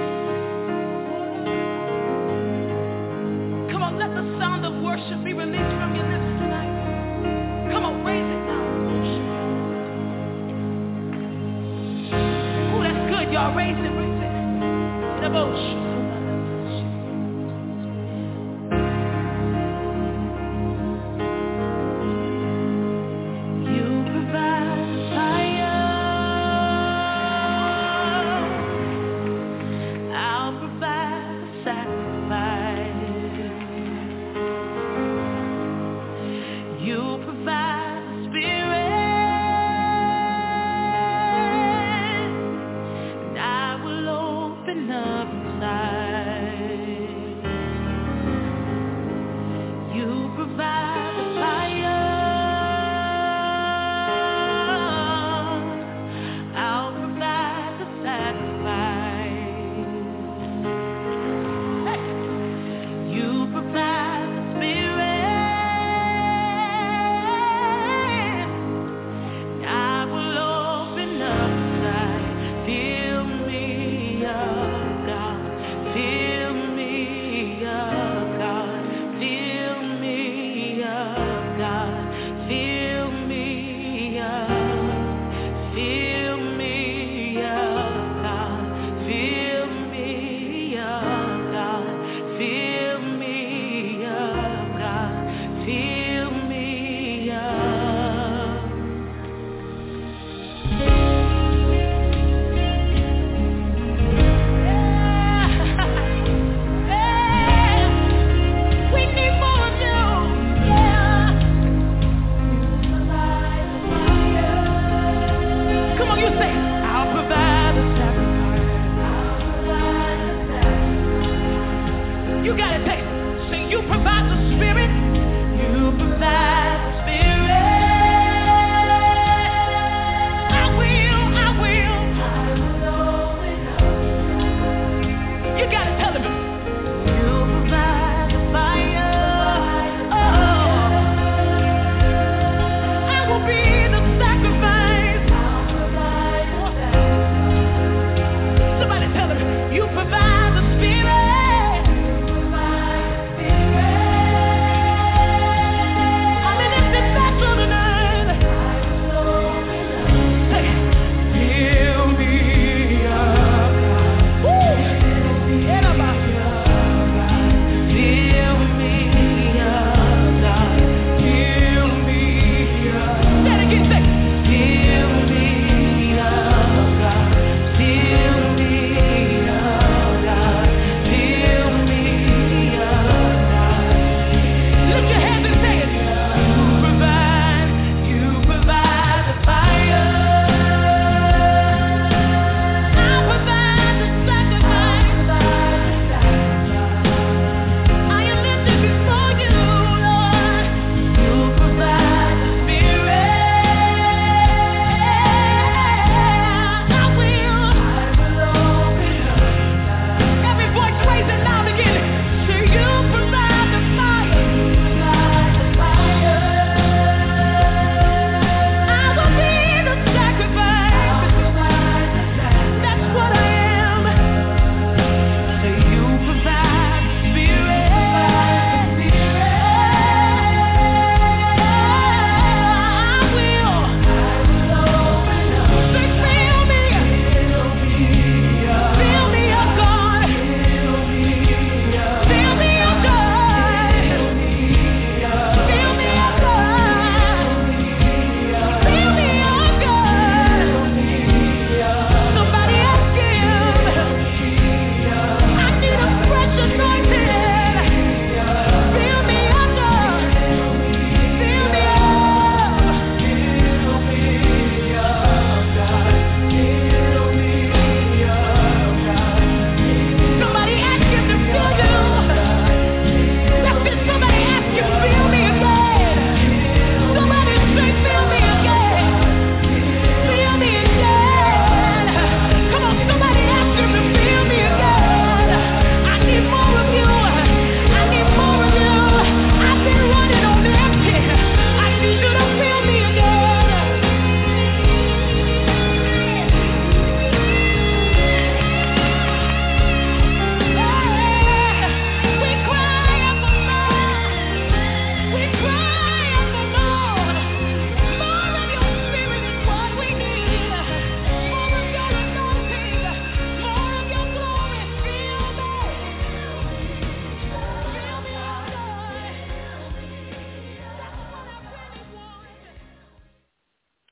Come on, let the sound of worship be released from your lips tonight. Come on, raise it now. Oh, that's good, y'all. Raise it, raise it. The motion.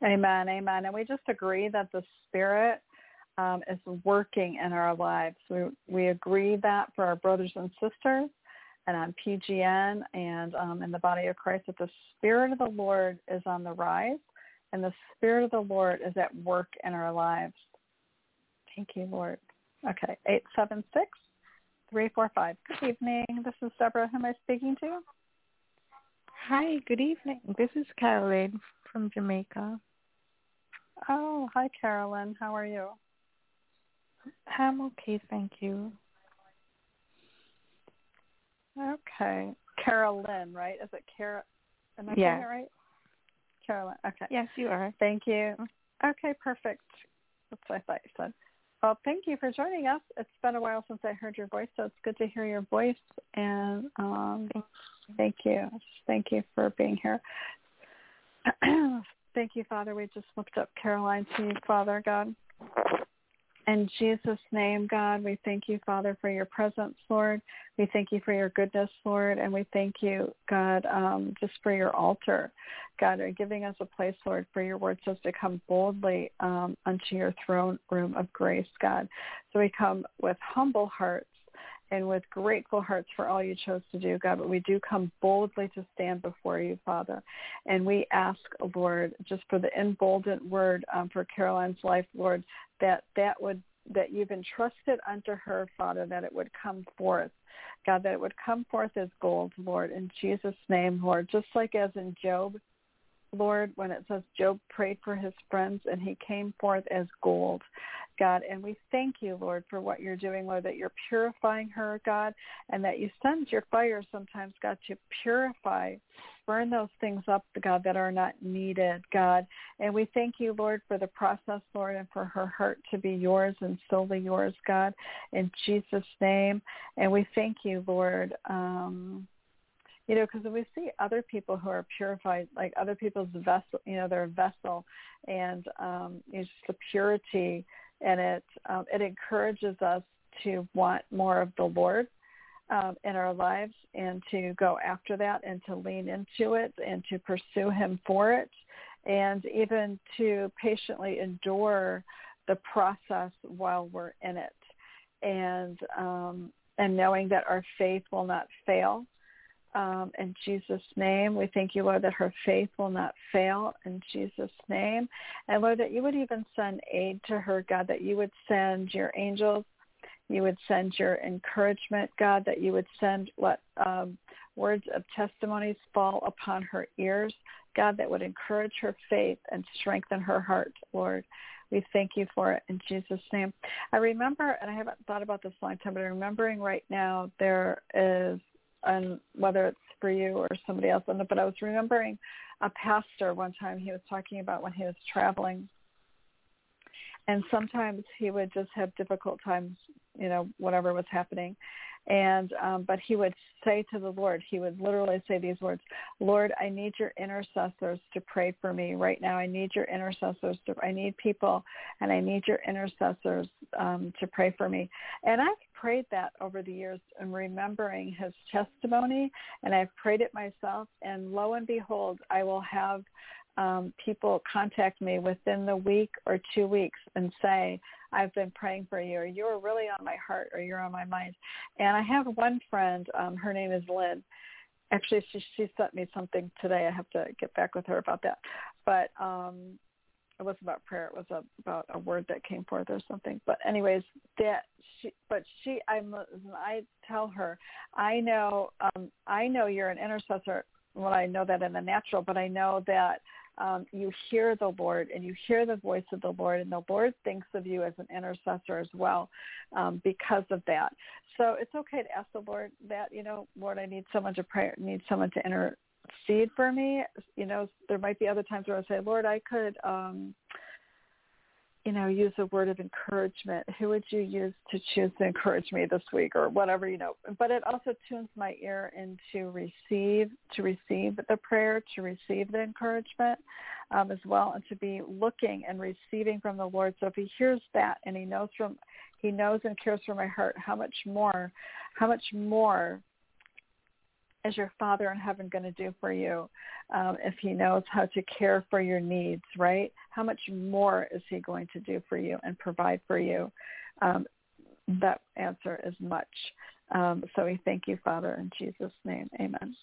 Amen, amen. And we just agree that the Spirit is working in our lives. We agree that for our brothers and sisters and on PGN and in the body of Christ, that the Spirit of the Lord is on the rise and the Spirit of the Lord is at work in our lives. Thank you, Lord. Okay, 876-345. Good evening. This is Deborah. Who am I speaking to? Hi, good evening. This is Caroline from Jamaica. Oh, hi, Carolyn. How are you? I'm okay, thank you. Okay. Carolyn, right? Is it Am I saying it right? Carolyn. Okay. Yes, you are. Thank you. Okay, perfect. That's what I thought you said. Well, thank you for joining us. It's been a while since I heard your voice, so it's good to hear your voice. And thank you. Thank you for being here. Thank you, Father. We just lift up Caroline to you, Father God. In Jesus' name, God, we thank you, Father, for your presence, Lord. We thank you for your goodness, Lord, and we thank you, God, just for your altar. God, are giving us a place, Lord, for your word says to come boldly unto your throne room of grace, God. So we come with humble hearts and with grateful hearts for all you chose to do, God, but we do come boldly to stand before you, Father. And we ask, Lord, just for the emboldened word for Caroline's life, Lord, that you've entrusted unto her, Father, that it would come forth. God, that it would come forth as gold, Lord, in Jesus' name, Lord, just like as in Job, Lord, when it says Job prayed for his friends and he came forth as gold, God. And we thank you, Lord, for what you're doing, Lord, that you're purifying her, God, and that you send your fire sometimes, God, to purify, burn those things up, God, that are not needed, God. And we thank you, Lord, for the process, Lord, and for her heart to be yours and solely yours, God, in Jesus' name. And we thank you, Lord, because we see other people who are purified, like other people's vessel, their vessel, and it's the purity, and it encourages us to want more of the Lord in our lives and to go after that and to lean into it and to pursue him for it, and even to patiently endure the process while we're in it, and knowing that our faith will not fail. In Jesus' name, we thank you, Lord, that her faith will not fail in Jesus' name. And, Lord, that you would even send aid to her, God, that you would send your angels, you would send your encouragement, God, that you would send words of testimonies fall upon her ears, God, that would encourage her faith and strengthen her heart, Lord. We thank you for it in Jesus' name. I remember, and I haven't thought about this a long time, but I'm remembering right now there is, and whether it's for you or somebody else, but I was remembering a pastor one time. He was talking about when he was traveling, and sometimes he would just have difficult times, whatever was happening. And but he would say to the Lord, he would literally say these words, Lord, I need your intercessors to pray for me right now. I need your intercessors. I need people, and I need your intercessors to pray for me. And I've prayed that over the years and remembering his testimony, and I've prayed it myself. And lo and behold, I will have people contact me within the week or 2 weeks and say, I've been praying for you, or you're really on my heart, or you're on my mind. And I have one friend, her name is Lynn. Actually, she sent me something today. I have to get back with her about that. But it wasn't about prayer. It was about a word that came forth or something. But anyways, I tell her, I know you're an intercessor. Well, I know that in the natural, but I know that you hear the Lord and you hear the voice of the Lord, and the Lord thinks of you as an intercessor as well because of that. So it's okay to ask the Lord that, Lord, I need someone to pray, need someone to intercede for me. There might be other times where I say, Lord, I could, use a word of encouragement. Who would you use to choose to encourage me this week, or whatever, But it also tunes my ear into receive the prayer, to receive the encouragement as well, and to be looking and receiving from the Lord. So if he hears that and he knows and cares for my heart, how much more is your Father in heaven going to do for you if he knows how to care for your needs, right? How much more is he going to do for you and provide for you? That answer is much. So we thank you, Father, in Jesus' name. Amen.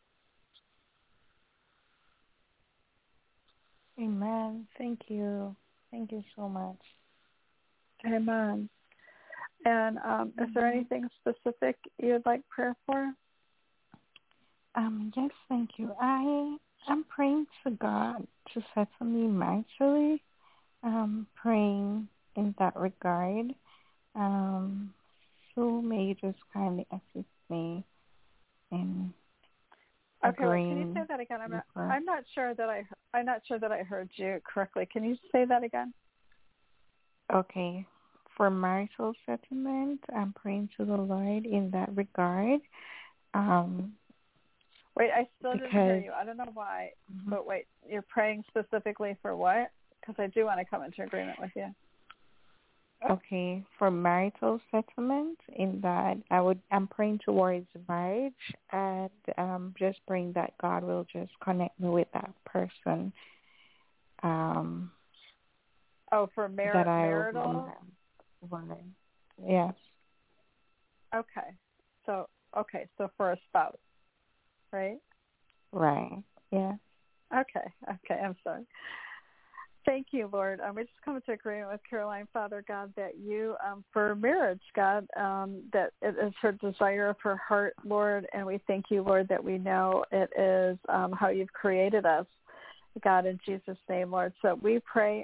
Amen. Thank you. Thank you so much. Amen. And is there anything specific you'd like prayer for? Yes, thank you. I'm praying to God to settle me maritally. Praying in that regard. So may you just kindly assist me in agreeing. Can you say that again? I'm not sure that I heard you correctly. Can you say that again? Okay. For marital settlement, I'm praying to the Lord in that regard. Wait, I still didn't hear you. I don't know why, but wait, you're praying specifically for what? Because I do want to come into agreement with you. Okay, for marital settlement, in that I'm praying towards marriage, and just praying that God will just connect me with that person. For marital? Yes. Okay, so for a spouse, right? Right. Yeah. Okay. I'm sorry. Thank you, Lord. We just come into agreement with Caroline, Father God, that you, for marriage, God, that it is her desire of her heart, Lord, and we thank you, Lord, that we know it is how you've created us, God, in Jesus' name, Lord. So we pray,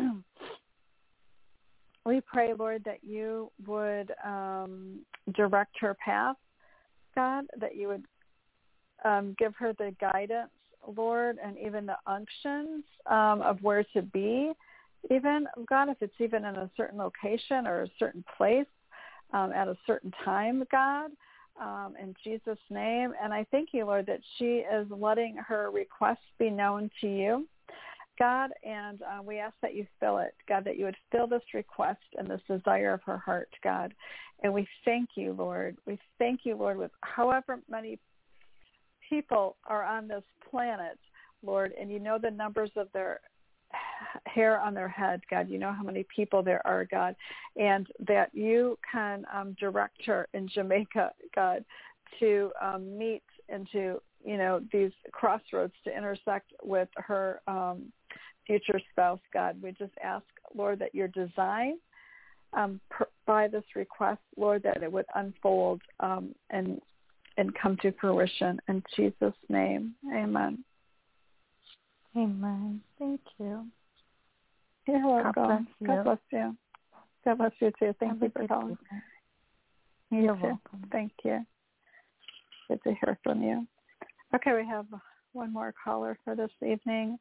Lord, that you would direct her path, God, that you would give her the guidance, Lord, and even the unctions of where to be, even, God, if it's even in a certain location or a certain place at a certain time, God, in Jesus' name. And I thank you, Lord, that she is letting her requests be known to you, God, and we ask that you fill it, God, that you would fill this request and this desire of her heart, God. And we thank you, Lord. We thank you, Lord, with however many people are on this planet, Lord, and you know the numbers of their hair on their head, God. You know how many people there are, God, and that you can direct her in Jamaica, God, to meet into, these crossroads to intersect with her future spouse, God. We just ask, Lord, that your design by this request, Lord, that it would unfold and come to fruition. In Jesus' name, amen. Amen. Thank you. You're welcome. God bless you. God bless you, too. Thank you for calling. You're welcome. Thank you. Good to hear from you. Okay, we have one more caller for this evening.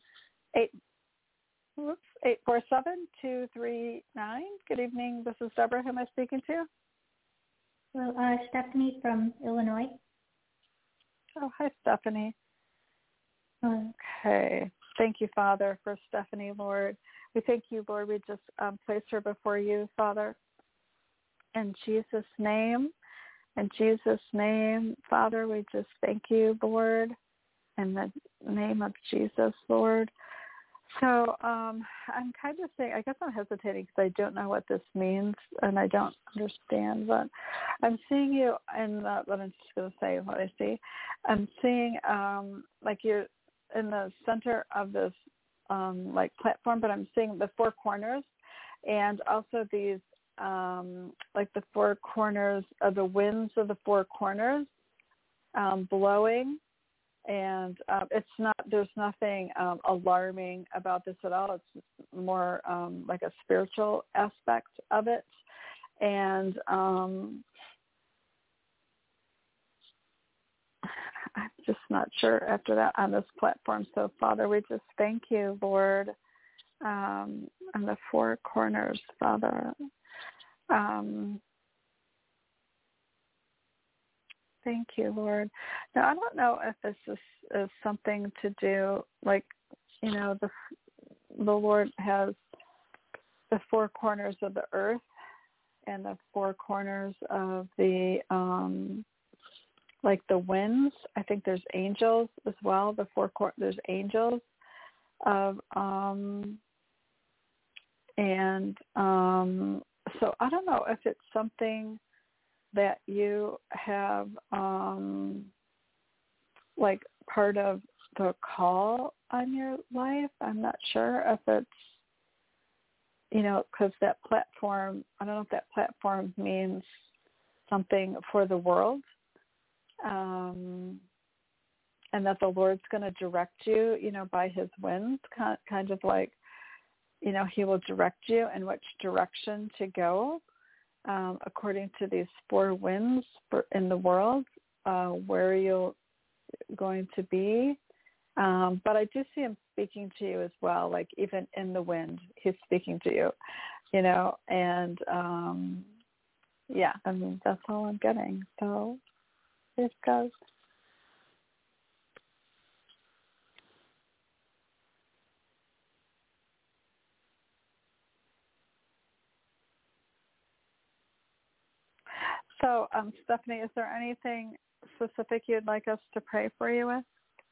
847-239. Good evening. This is Deborah. Who am I speaking to? Well, Stephanie from Illinois. Oh, hi, Stephanie. Okay. Thank you, Father, for Stephanie, Lord. We thank you, Lord. We just place her before you, Father. In Jesus' name, Father, we just thank you, Lord, in the name of Jesus, Lord. So I'm kind of saying, I guess I'm hesitating because I don't know what this means and I don't understand, but I'm seeing you in what I'm just going to say what I see. I'm seeing like you're in the center of this like platform, but I'm seeing the four corners and also these like the four corners of the winds of the four corners blowing. And there's nothing alarming about this at all. It's more like a spiritual aspect of it. And I'm just not sure after that on this platform. So, Father, we just thank you, Lord, on the four corners, Father. Thank you, Lord. Now, I don't know if this is something to do, like, the Lord has the four corners of the earth and the four corners of the like the winds. I think there's angels as well. There's angels of so I don't know if it's something that you have like part of the call on your life. I'm not sure if it's, because that platform, I don't know if that platform means something for the world, and that the Lord's going to direct you, by his winds, kind of like, he will direct you in which direction to go, according to these 4 winds in the world, where you're going to be. But I do see him speaking to you as well, like even in the wind, he's speaking to you, and I mean, that's all I'm getting. So here it goes. So, Stephanie, is there anything specific you'd like us to pray for you with?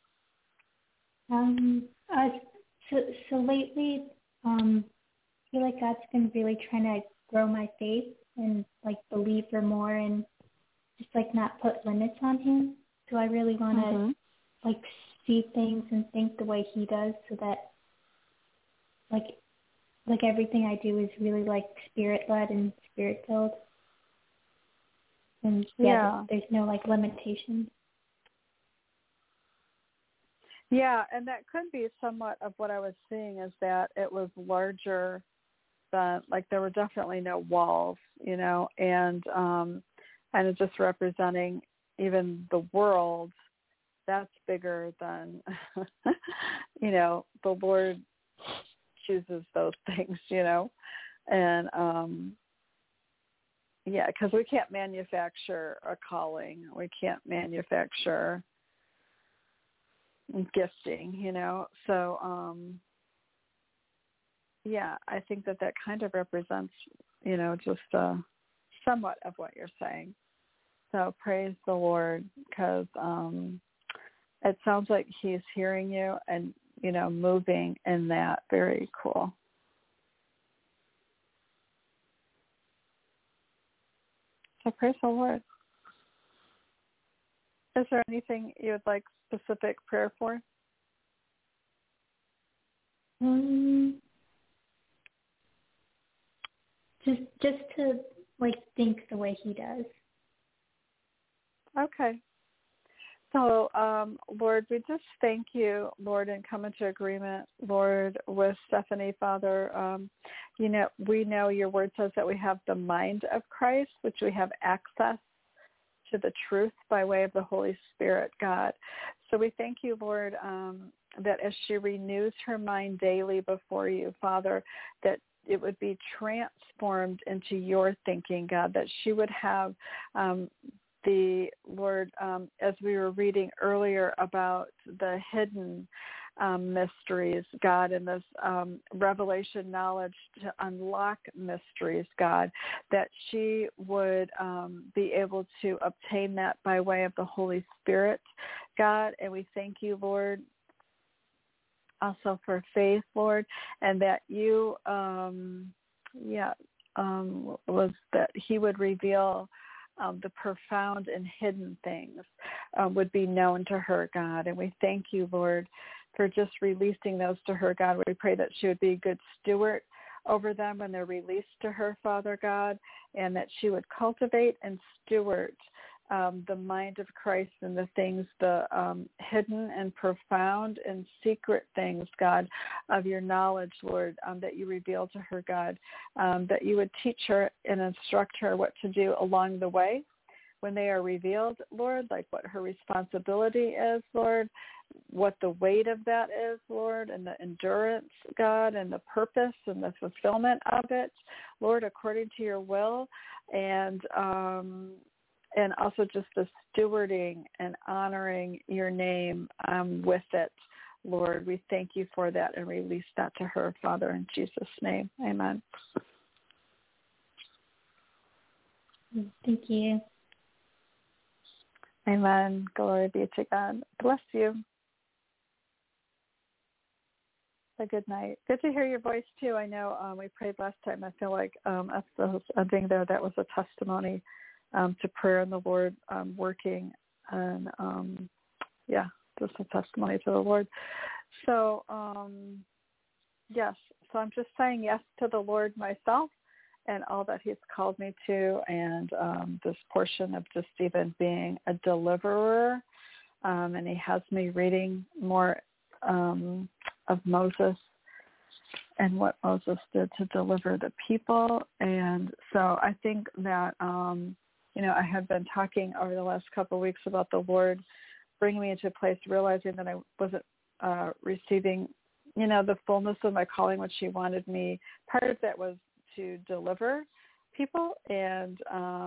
So lately, I feel like God's been really trying to grow my faith and like believe for more and just like not put limits on him. So I really want to like see things and think the way he does, so that like everything I do is really like spirit led and spirit filled. And there's no like limitations. Yeah, and that could be somewhat of what I was seeing, is that it was larger than, like, there were definitely no walls, and it's just representing even the world. That's bigger than, the Lord chooses those things, and because we can't manufacture a calling. We can't manufacture gifting, So, I think that kind of represents, just somewhat of what you're saying. So praise the Lord, because it sounds like he's hearing you and, moving in that. Very cool. So praise the Lord. Is there anything you would like specific prayer for? Just to like think the way he does. Okay. So, Lord, we just thank you, Lord, and come into agreement, Lord, with Stephanie, Father. We know your word says that we have the mind of Christ, which we have access to the truth by way of the Holy Spirit, God. So we thank you, Lord, that as she renews her mind daily before you, Father, that it would be transformed into your thinking, God, that she would have the Lord, as we were reading earlier about the hidden mysteries, God, and this revelation knowledge to unlock mysteries, God, that she would be able to obtain that by way of the Holy Spirit, God. And we thank you, Lord, also for faith, Lord, and that you, was that he would reveal the profound and hidden things would be known to her, God. And we thank you, Lord, for just releasing those to her, God. We pray that she would be a good steward over them when they're released to her, Father God, and that she would cultivate and steward the mind of Christ and the things, the hidden and profound and secret things, God, of your knowledge, Lord, that you reveal to her, God, that you would teach her and instruct her what to do along the way when they are revealed, Lord, like what her responsibility is, Lord, what the weight of that is, Lord, and the endurance, God, and the purpose and the fulfillment of it, Lord, according to your will, and also just the stewarding and honoring your name with it, Lord. We thank you for that and release that to her, Father, in Jesus' name. Amen. Thank you. Amen. Glory be to God. Bless you. A good night. Good to hear your voice too. I know we prayed last time. I feel like that's the ending there. That was a testimony to prayer and the Lord working, and just a testimony to the Lord. So yes. So I'm just saying yes to the Lord myself and all that He's called me to, and this portion of just even being a deliverer. And He has me reading more of Moses and what Moses did to deliver the people. And so I think that, I had been talking over the last couple of weeks about the Lord bringing me into a place, realizing that I wasn't receiving, the fullness of my calling, which He wanted me. Part of that was to deliver people. And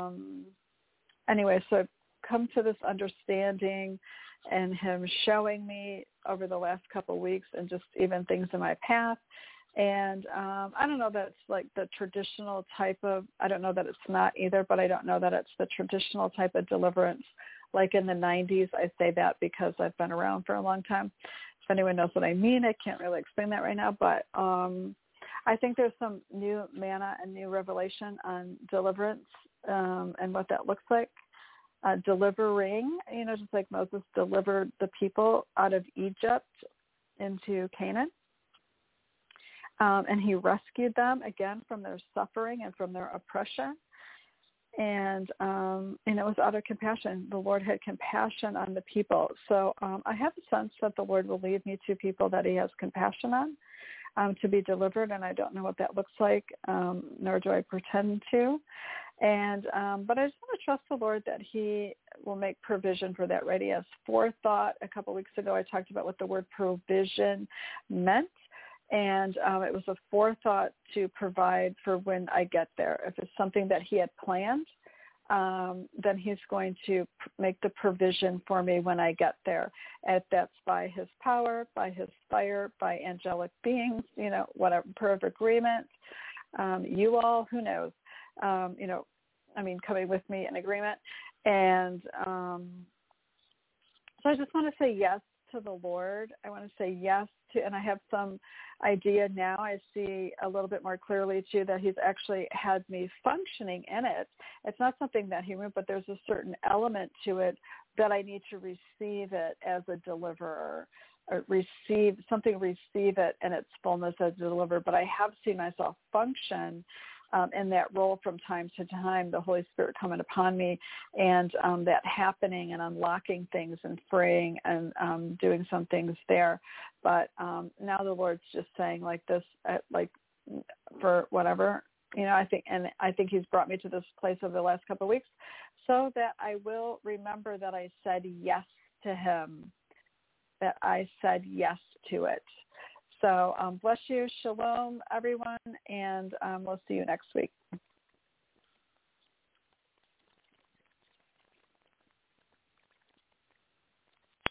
anyway, so I've come to this understanding and Him showing me over the last couple of weeks and just even things in my path. And I don't know that it's like the traditional type of, I don't know that it's not either, but I don't know that it's the traditional type of deliverance like in the 90s. I say that because I've been around for a long time. If anyone knows what I mean, I can't really explain that right now, but I think there's some new manna and new revelation on deliverance and what that looks like. Delivering, just like Moses delivered the people out of Egypt into Canaan. And He rescued them, again, from their suffering and from their oppression. And it was out of compassion. The Lord had compassion on the people. So I have a sense that the Lord will lead me to people that He has compassion on to be delivered. And I don't know what that looks like, nor do I pretend to. And but I just want to trust the Lord that He will make provision for that. Right? He has forethought. A couple of weeks ago, I talked about what the word provision meant. And it was a forethought to provide for when I get there. If it's something that He had planned, then He's going to make the provision for me when I get there. And that's by His power, by His fire, by angelic beings, whatever, per agreement. You all, who knows, coming with me in agreement. And so I just want to say yes to the Lord. I want to say yes to, and I have some idea now. I see a little bit more clearly too that He's actually had me functioning in it. It's not something that He moved, but there's a certain element to it that I need to receive it as a deliverer, or receive it in its fullness as a deliverer. But I have seen myself function in that role from time to time, the Holy Spirit coming upon me, and that happening and unlocking things and freeing and doing some things there. But now the Lord's just saying like this, for whatever, I think He's brought me to this place over the last couple of weeks so that I will remember that I said yes to Him, that I said yes to it. So bless you. Shalom, everyone. And we'll see you next week.